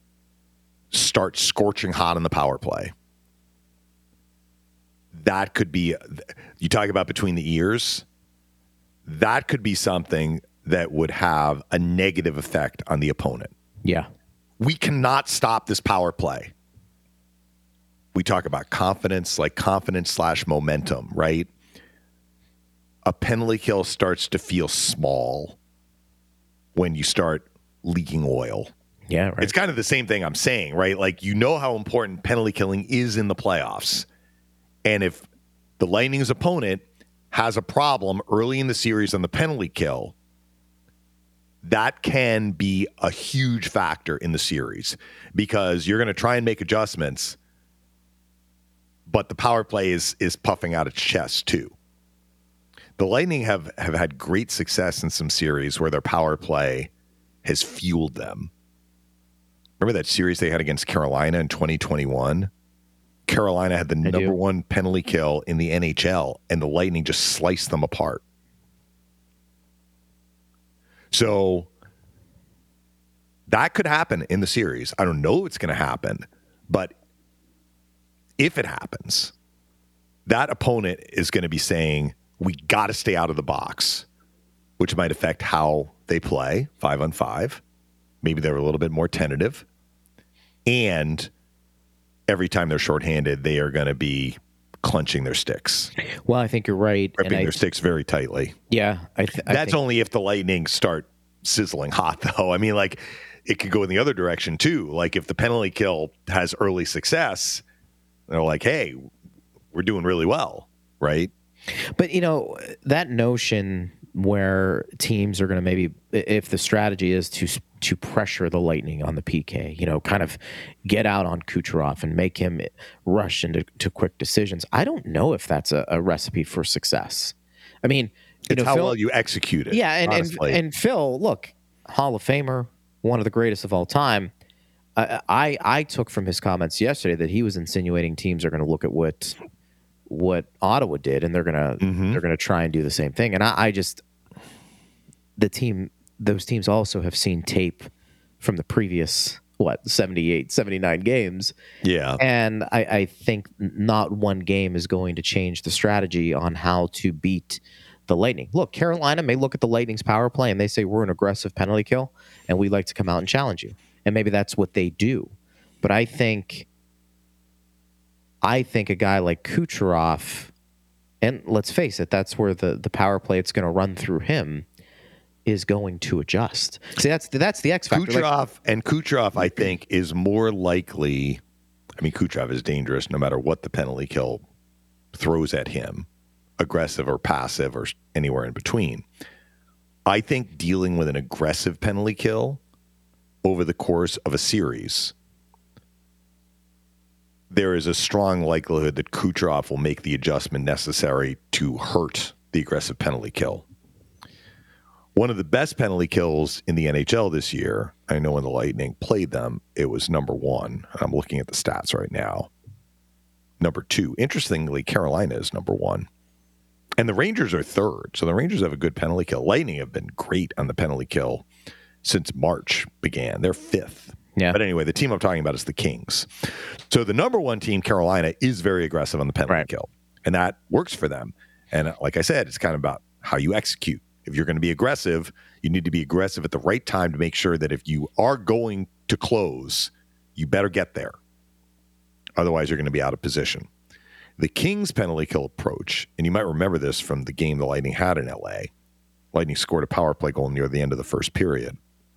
start scorching hot in the power play, that could be, you talk about between the ears, that could be something that would have a negative effect on the opponent. Yeah. We cannot stop this power play. We talk about confidence, like confidence/momentum, right? A penalty kill starts to feel small when you start leaking oil. Yeah, right. It's kind of the same thing I'm saying, right? Like, how important penalty killing is in the playoffs. And if the Lightning's opponent has a problem early in the series on the penalty kill, that can be a huge factor in the series because you're going to try and make adjustments, but the power play is puffing out its chest too. The Lightning have had great success in some series where their power play has fueled them. Remember that series they had against Carolina in 2021? Carolina had the number one penalty kill in the NHL, and the Lightning just sliced them apart. So that could happen in the series. I don't know it's going to happen, but if it happens, that opponent is going to be saying, we got to stay out of the box, which might affect how they play 5-on-5. Maybe they're a little bit more tentative. And every time they're shorthanded, they are going to be clenching their sticks. Well, I think you're right. Gripping their sticks very tightly. Yeah. That's only if the Lightning start sizzling hot, though. I mean, like, it could go in the other direction, too. Like, if the penalty kill has early success, they're like, hey, we're doing really well, right? But, that notion where teams are going to maybe, if the strategy is to pressure the Lightning on the PK, kind of get out on Kucherov and make him rush into quick decisions. I don't know if that's a recipe for success. I mean, it's how Phil, well you execute it. Yeah, and Phil, look, Hall of Famer, one of the greatest of all time. I took from his comments yesterday that he was insinuating teams are going to look at what Ottawa did, and they're gonna try and do the same thing. And those teams also have seen tape from the previous 78, 79 games. Yeah, and I think not one game is going to change the strategy on how to beat the Lightning. Look, Carolina may look at the Lightning's power play and they say we're an aggressive penalty kill, and we'd like to come out and challenge you, and maybe that's what they do. But I think a guy like Kucherov, and let's face it, that's where the power play it's going to run through him, is going to adjust. See, that's the X factor. Kucherov, I think, is more likely. I mean, Kucherov is dangerous no matter what the penalty kill throws at him, aggressive or passive or anywhere in between. I think dealing with an aggressive penalty kill over the course of a series, there is a strong likelihood that Kucherov will make the adjustment necessary to hurt the aggressive penalty kill. One of the best penalty kills in the NHL this year, I know when the Lightning played them, it was number one. I'm looking at the stats right now. Number two. Interestingly, Carolina is number one. And the Rangers are third. So the Rangers have a good penalty kill. Lightning have been great on the penalty kill since March began. They're fifth. Yeah. But anyway, the team I'm talking about is the Kings. So the number one team, Carolina, is very aggressive on the penalty kill. And that works for them. And like I said, it's kind of about how you execute. If you're going to be aggressive, you need to be aggressive at the right time to make sure that if you are going to close, you better get there. Otherwise, you're going to be out of position. The Kings penalty kill approach, and you might remember this from the game the Lightning had in LA. Lightning scored a power play goal near the end of the first period.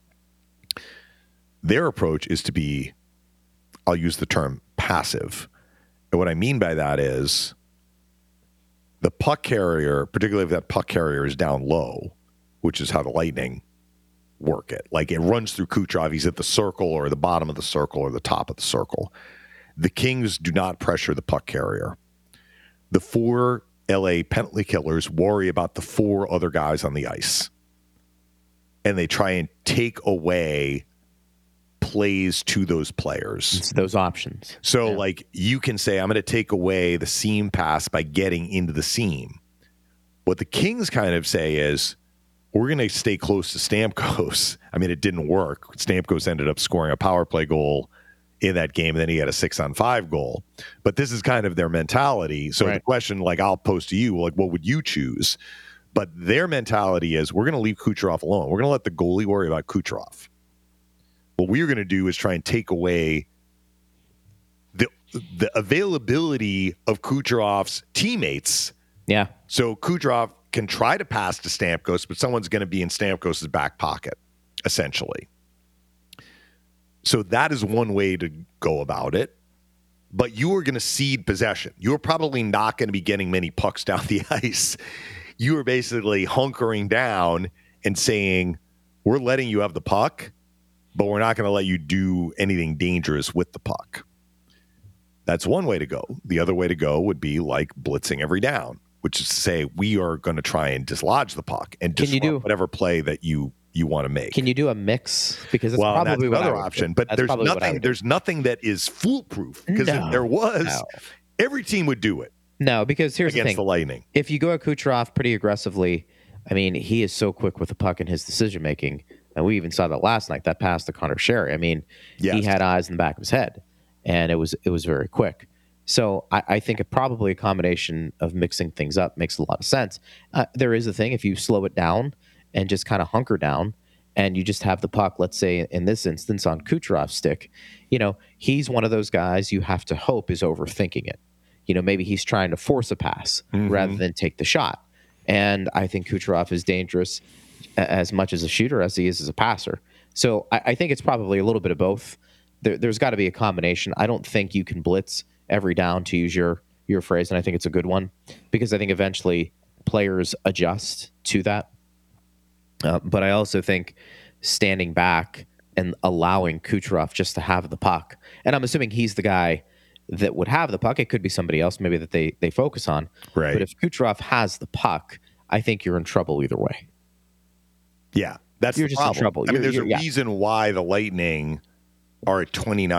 Their approach is to be, I'll use the term passive. And what I mean by that is the puck carrier, particularly if that puck carrier is down low, which is how the Lightning work it. Like it runs through Kucherov, he's at the circle or the bottom of the circle or the top of the circle. The Kings do not pressure the puck carrier. The four LA penalty killers worry about the four other guys on the ice. And they try and take away plays to those players. It's those options. So, like, you can say, I'm going to take away the seam pass by getting into the seam. What the Kings kind of say is, we're going to stay close to Stamkos. I mean, it didn't work. Stamkos ended up scoring a power play goal in that game, and then he had a 6-on-5 goal. But this is kind of their mentality. So the question, like, I'll pose to you, like, what would you choose? But their mentality is, we're going to leave Kucherov alone. We're going to let the goalie worry about Kucherov. What we're going to do is try and take away the availability of Kucherov's teammates. Yeah. So Kucherov can try to pass to Stamkos, but someone's going to be in Stamkos' back pocket, essentially. So that is one way to go about it. but you were going to cede possession. You were probably not going to be getting many pucks down the ice. You were basically hunkering down and saying, we're letting you have the puck, but we're not going to let you do anything dangerous with the puck. That's one way to go. The other way to go would be like blitzing every down, which is to say we are going to try and dislodge the puck and disrupt whatever play that you want to make. Can you do a mix? Because it's well, probably that's another option. But there's nothing that is foolproof. Because if there was, every team would do it. No, because here's the thing. Against the Lightning. If you go at Kucherov pretty aggressively, I mean, he is so quick with the puck in his decision-making. And we even saw that last night, that pass to Connor Sherry. I mean, he had eyes in the back of his head, and it was very quick. So I think probably a combination of mixing things up makes a lot of sense. There is a thing, if you slow it down and just kind of hunker down, and you just have the puck, let's say in this instance on Kucherov's stick, he's one of those guys you have to hope is overthinking it. Maybe he's trying to force a pass rather than take the shot. And I think Kucherov is dangerous as much as a shooter as he is as a passer. So I think it's probably a little bit of both. There's got to be a combination. I don't think you can blitz every down, to use your phrase, and I think it's a good one, because I think eventually players adjust to that. But I also think standing back and allowing Kucherov just to have the puck, and I'm assuming he's the guy that would have the puck. It could be somebody else maybe that they focus on. Right. But if Kucherov has the puck, I think you're in trouble either way. Yeah, that's you're the just problem. in trouble. I mean, there's a reason why the Lightning are at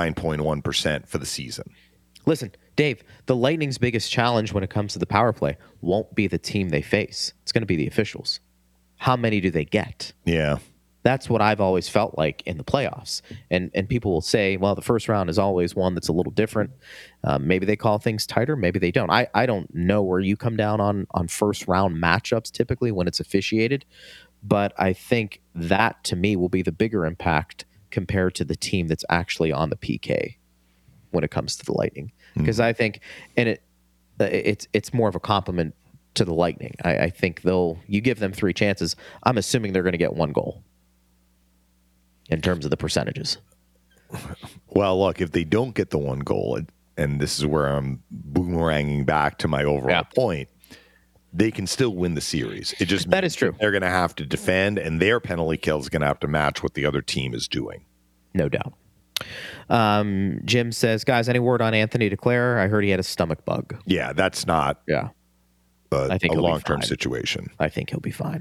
29.1% for the season. Listen, Dave, the Lightning's biggest challenge when it comes to the power play won't be the team they face. It's going to be the officials. How many do they get? Yeah. That's what I've always felt like in the playoffs. And people will say, well, the first round is always one that's a little different. Maybe they call things tighter. Maybe they don't. I don't know where you come down on first round matchups typically when it's officiated. But I think that, to me, will be the bigger impact compared to the team that's actually on the PK when it comes to the Lightning. Because I think, and it's more of a compliment to the Lightning. I think you give them 3 chances, I'm assuming they're going to get 1 goal in terms of the percentages. Well, look, if they don't get the 1 goal, and this is where I'm boomeranging back to my overall point, they can still win the series. It just that is true. They're going to have to defend, and their penalty kill is going to have to match what the other team is doing. No doubt. Jim says, guys, any word on Anthony Duclair? I heard he had a stomach bug. Yeah, that's not I think a long-term situation. I think he'll be fine.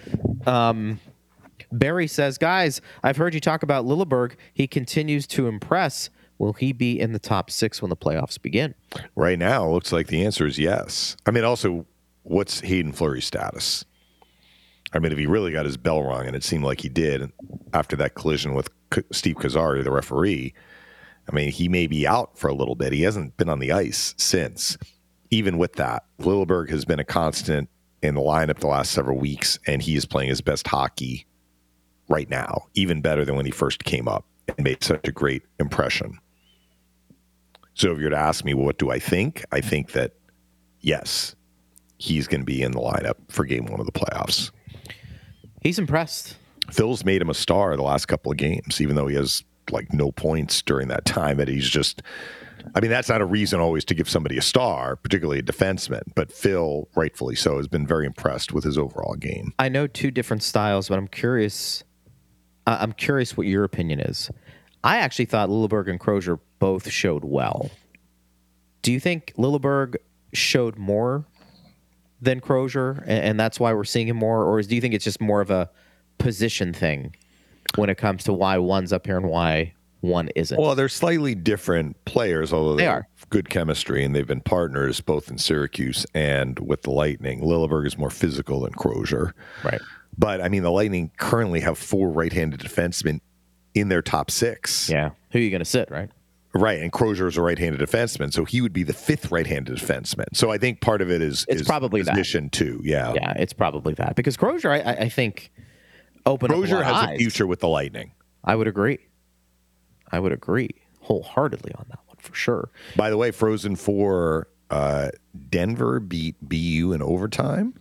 Barry says, guys, I've heard you talk about Lilleberg. He continues to impress. Will he be in the top 6 when the playoffs begin? Right now, it looks like the answer is yes. I mean, also, what's Hayden Fleury's status? I mean, if he really got his bell rung, and it seemed like he did after that collision with Steve Kazari, the referee, I mean, he may be out for a little bit. He hasn't been on the ice since. Even with that, Lilleberg has been a constant in the lineup the last several weeks, and he is playing his best hockey right now, even better than when he first came up and made such a great impression. So if you're to ask me, what do I think? I think that, yes, he's going to be in the lineup for game 1 of the playoffs. He's impressed. Phil's made him a star the last couple of games, even though he has like no points during that time. That he's just, I mean, that's not a reason always to give somebody a star, particularly a defenseman. But Phil, rightfully so, has been very impressed with his overall game. I know 2 different styles, but I'm curious. I'm curious what your opinion is. I actually thought Lilleberg and Crozier both showed well. Do you think Lilleberg showed more than Crozier, and that's why we're seeing him more? Or do you think it's just more of a position thing when it comes to why one's up here and why one isn't? Well, they're slightly different players, although they have good chemistry, and they've been partners both in Syracuse and with the Lightning. Lilleberg is more physical than Crozier. Right. But, I mean, the Lightning currently have 4 right-handed defensemen in their top 6. Yeah. Who are you going to sit, right? Right, and Crozier is a right-handed defenseman, so he would be the 5th right-handed defenseman. So I think part of it is probably position that. Too. Yeah, yeah, it's probably that, because Crozier, I think, Crozier has eyes. a future with the Lightning. I would agree wholeheartedly on that one for sure. By the way, Frozen 4, Denver beat BU in overtime,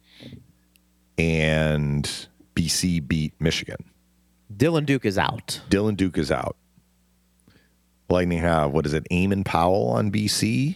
and BC beat Michigan. Dylan Duke is out. Lightning have, what is it, Eamon Powell on BC?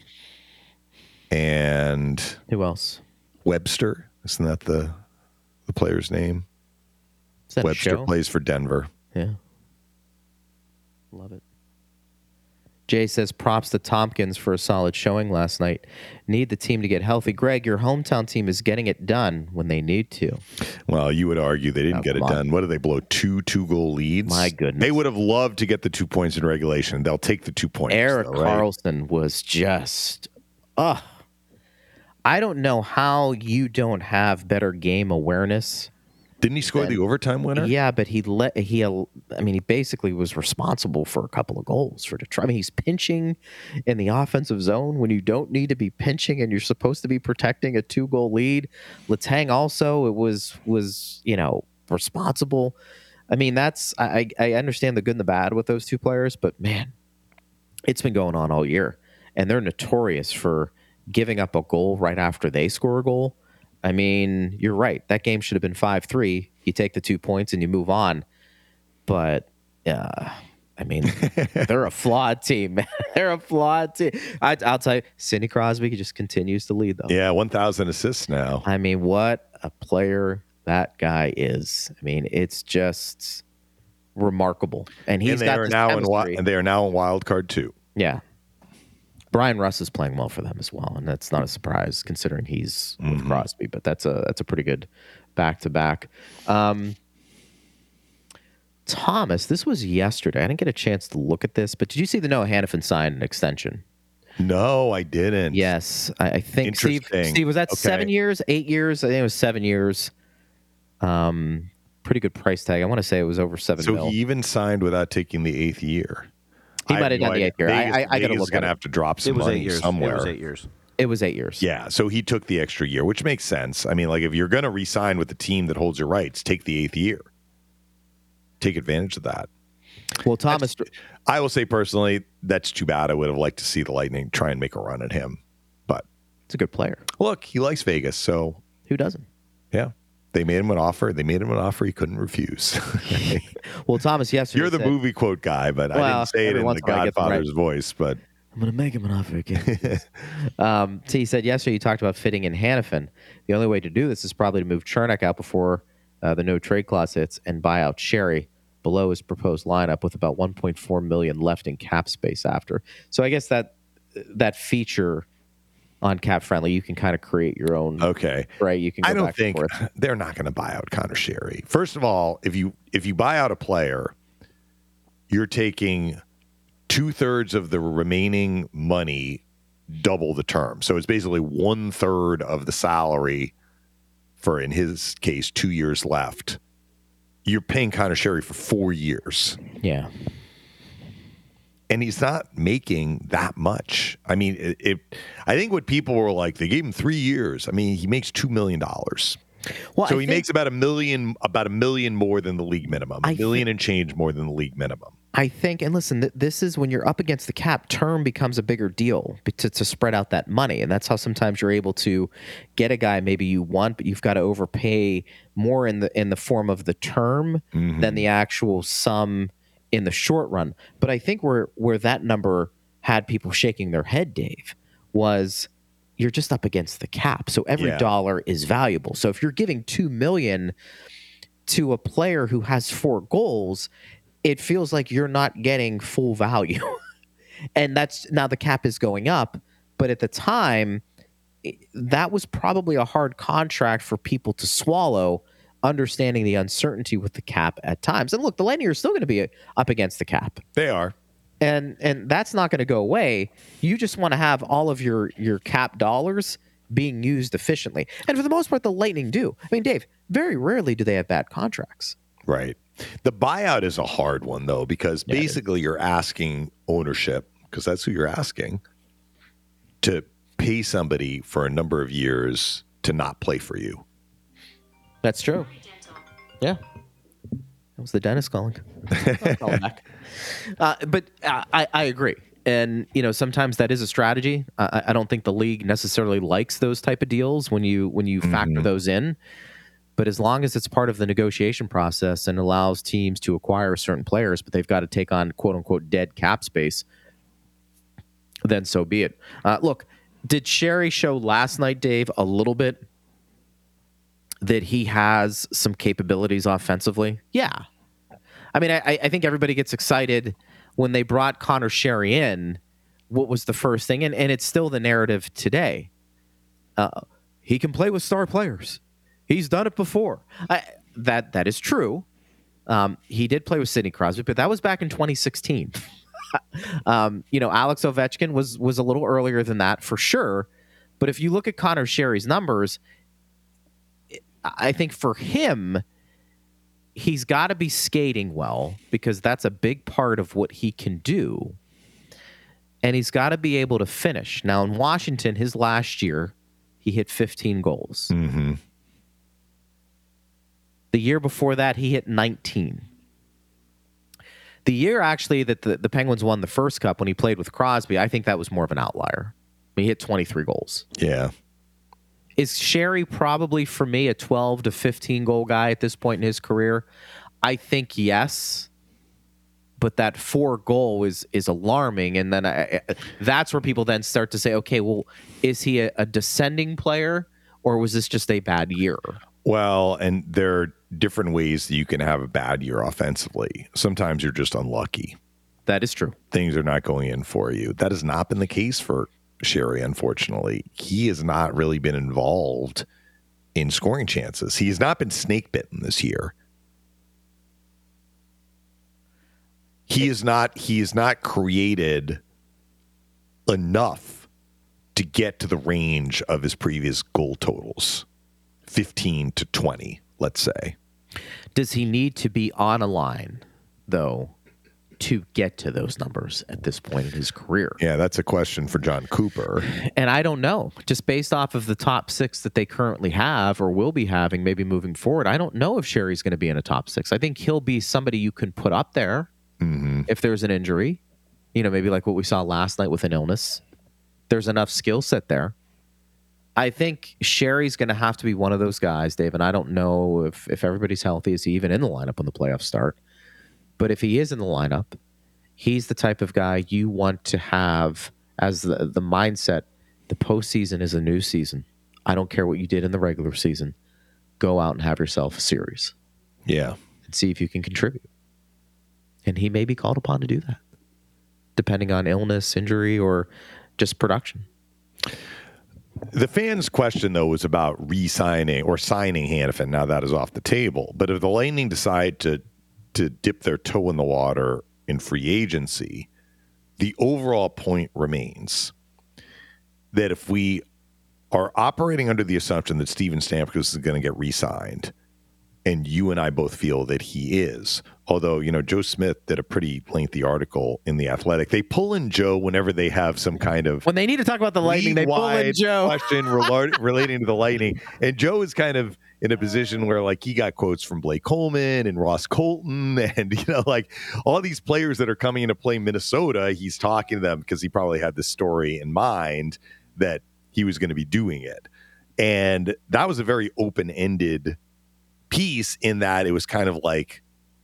And Who else? Webster. Isn't that the player's name? Is that Webster a show? plays for Denver. Yeah. Love it. Jay says props to Tompkins for a solid showing last night. Need the team to get healthy. Greg, your hometown team is getting it done when they need to. Well, you would argue they didn't get it done. What did they blow? Two-goal leads? My goodness. They would have loved to get the 2 points in regulation. They'll take the 2 points. Eric though, right? Carlson was just, I don't know how you don't have better game awareness. Didn't he score the overtime winner? Yeah, but he basically was responsible for a couple of goals for Detroit. I mean, he's pinching in the offensive zone when you don't need to be pinching and you're supposed to be protecting a 2-goal lead. Letang also was responsible. I mean, I understand the good and the bad with those two players, but man, it's been going on all year, and they're notorious for giving up a goal right after they score a goal. I mean, you're right. That game should have been 5-3. You take the 2 points and you move on. But, I mean, they're a flawed team. They're a flawed team. I'll tell you, Sidney Crosby just continues to lead, though. Yeah, 1,000 assists now. I mean, what a player that guy is. I mean, it's just remarkable. And they are now in wild card 2. Yeah. Brian Russ is playing well for them as well, and that's not a surprise considering he's with Crosby. But that's a pretty good back-to-back. Thomas, this was yesterday. I didn't get a chance to look at this, but did you see the Noah Hannafin signed an extension? No, I didn't. Yes, I think Steve, was that 7 years, 8 years? I think it was 7 years. Pretty good price tag. I want to say it was over $7 million. So he even signed without taking the 8th year. He might have done the 8th year. I got to look. Going to have to drop some money somewhere. It was 8 years. It was 8 years. Yeah, so he took the extra year, which makes sense. I mean, like if you're going to re-sign with the team that holds your rights, take the 8th year. Take advantage of that. Well, Thomas, I will say personally, that's too bad. I would have liked to see the Lightning try and make a run at him, but it's a good player. Look, he likes Vegas, so who doesn't? Yeah. They made him an offer. He couldn't refuse. Well, Thomas, yesterday you're the movie quote guy, but I didn't say it in the Godfather's voice. But I'm going to make him an offer again. So he said yesterday you talked about fitting in Hannafin. The only way to do this is probably to move Chernak out before the no trade clause hits and buy out Sherry below his proposed lineup with about $1.4 million left in cap space after. So I guess that feature on Cap Friendly, you can kind of create your own. Okay, right? You can. Go I don't think they're not going to buy out Connor Sherry. First of all, if you buy out a player, you're taking 2/3 of the remaining money, double the term. So it's basically 1/3 of the salary for, in his case, 2 years left. You're paying Connor Sherry for 4 years. Yeah. And he's not making that much. I mean, I think what people were like, they gave him 3 years. I mean, he makes $2 million. Well, so he makes about $1 million more than the league minimum. $1 million and change more than the league minimum. I think, and listen, this is when you're up against the cap, term becomes a bigger deal to spread out that money. And that's how sometimes you're able to get a guy maybe you want, but you've got to overpay more in the form of the term than the actual sum in the short run. But I think where that number had people shaking their head, Dave, was you're just up against the cap. So every dollar is valuable. So if you're giving $2 million to a player who has 4 goals, it feels like you're not getting full value. And that's now the cap is going up. But at the time, that was probably a hard contract for people to swallow, understanding the uncertainty with the cap at times. And look, the Lightning are still going to be up against the cap. They are. And that's not going to go away. You just want to have all of your cap dollars being used efficiently. And for the most part, the Lightning do. I mean, Dave, very rarely do they have bad contracts. Right. The buyout is a hard one, though, because basically you're asking ownership, because that's who you're asking, to pay somebody for a number of years to not play for you. That's true. Yeah. That was the dentist calling. But I agree. And, sometimes that is a strategy. I don't think the league necessarily likes those type of deals when you factor those in. But as long as it's part of the negotiation process and allows teams to acquire certain players, but they've got to take on quote unquote dead cap space, then so be it. Look, did Sherry show last night, Dave, a little bit that he has some capabilities offensively? Yeah. I mean, I think everybody gets excited when they brought Connor Sherry in. What was the first thing? And it's still the narrative today. He can play with star players. He's done it before. That is true. He did play with Sidney Crosby, but that was back in 2016. Alex Ovechkin was a little earlier than that for sure. But if you look at Connor Sherry's numbers, I think for him, he's got to be skating well because that's a big part of what he can do. And he's got to be able to finish. Now, in Washington, his last year, he hit 15 goals. Mm-hmm. The year before that, he hit 19. The year, actually, that the Penguins won the first cup when he played with Crosby, I think that was more of an outlier. He hit 23 goals. Yeah. Is Sherry probably, for me, a 12 to 15 goal guy at this point in his career? I think yes. But that 4 goal is alarming. And then that's where people then start to say, okay, well, is he a descending player or was this just a bad year? Well, and there are different ways that you can have a bad year offensively. Sometimes you're just unlucky. That is true. Things are not going in for you. That has not been the case for Sherry, unfortunately. He has not really been involved in scoring chances. He has not been snake bitten this year. He is not created enough to get to the range of his previous goal totals. 15 to 20, let's say. Does he need to be on a line, though, to get to those numbers at this point in his career? Yeah, that's a question for John Cooper. And I don't know. Just based off of the top 6 that they currently have or will be having maybe moving forward, I don't know if Sherry's going to be in a top 6. I think he'll be somebody you can put up there if there's an injury. Maybe like what we saw last night with an illness. There's enough skill set there. I think Sherry's going to have to be one of those guys, Dave, and I don't know if everybody's healthy. Is he even in the lineup when the playoffs start? But if he is in the lineup, he's the type of guy you want to have as the mindset. The postseason is a new season. I don't care what you did in the regular season. Go out and have yourself a series. Yeah. And see if you can contribute. And he may be called upon to do that, depending on illness, injury, or just production. The fans' question, though, was about re-signing or signing Hanifin. Now that is off the table. But if the Lightning decide to dip their toe in the water in free agency, the overall point remains that if we are operating under the assumption that Steven Stamkos is going to get re-signed, and you and I both feel that he is, although, Joe Smith did a pretty lengthy article in The Athletic. They pull in Joe whenever they have some kind of... When they need to talk about the Lightning, they pull in Joe. Question relating to the Lightning. And Joe is kind of in a position where, like, he got quotes from Blake Coleman and Ross Colton and, all these players that are coming in to play Minnesota, he's talking to them because he probably had this story in mind that he was going to be doing it. And that was a very open-ended piece in that it was kind of like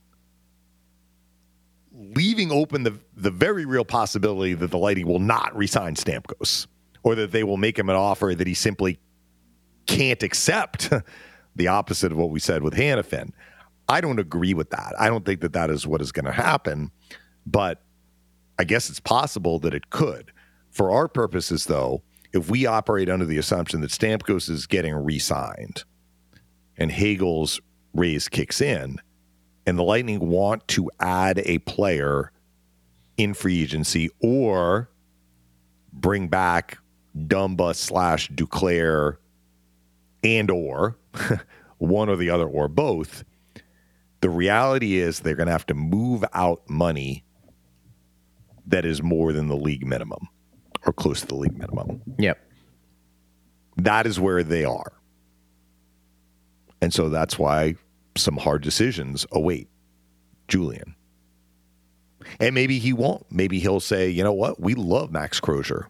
leaving open the very real possibility that the Lightning will not re-sign Stamkos or that they will make him an offer that he simply can't accept. The opposite of what we said with Hanifin. I don't agree with that. I don't think that is what is going to happen, but I guess it's possible that it could. For our purposes, though, if we operate under the assumption that Stamkos is getting re-signed and Hagel's raise kicks in, and the Lightning want to add a player in free agency or bring back Dumba / Duclair and or one or the other or both, the reality is they're going to have to move out money that is more than the league minimum or close to the league minimum. Yep. That is where they are. And so that's why some hard decisions await Julian. And maybe he won't. Maybe he'll say, you know what? We love Max Crozier.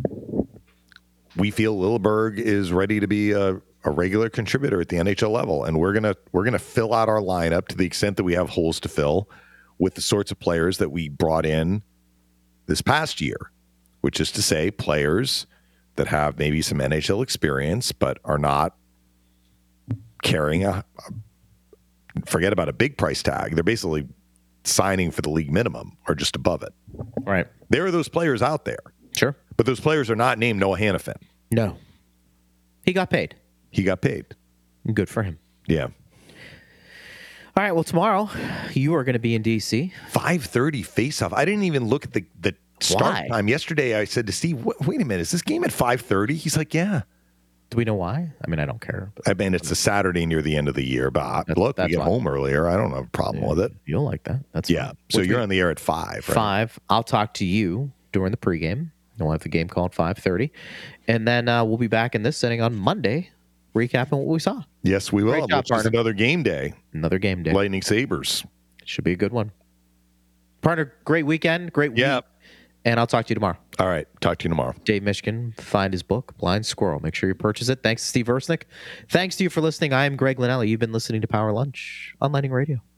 We feel Lilleberg is ready to be a regular contributor at the NHL level, and we're gonna fill out our lineup to the extent that we have holes to fill with the sorts of players that we brought in this past year. which is to say players that have maybe some NHL experience but are not carrying forget about a big price tag. They're basically signing for the league minimum or just above it. Right. There are those players out there. Sure. But those players are not named Noah Hannafin. No. He got paid. He got paid. Good for him. Yeah. All right. Well, tomorrow you are going to be in D.C. 5:30 face-off. I didn't even look at the start time. Yesterday I said to Steve, wait a minute, is this game at 5:30? He's like, yeah. Do we know why? I mean, I don't care. I mean, it's a Saturday near the end of the year, but look, we get home earlier. I don't have a problem with it. You'll like that. That's yeah. fine. So you're on the air at 5, right? 5. I'll talk to you during the pregame. We'll have the game called 5:30. And then we'll be back in this setting on Monday, recapping what we saw. Yes, we will. Great job, Which is another game day. Another game day. Lightning Sabres. Should be a good one. Partner, great weekend. Great week. Yeah. And I'll talk to you tomorrow. All right. Talk to you tomorrow. Dave Mishkin, find his book, Blind Squirrel. Make sure you purchase it. Thanks to Steve Versnick. Thanks to you for listening. I am Greg Linnelli. You've been listening to Power Lunch on Lightning Radio.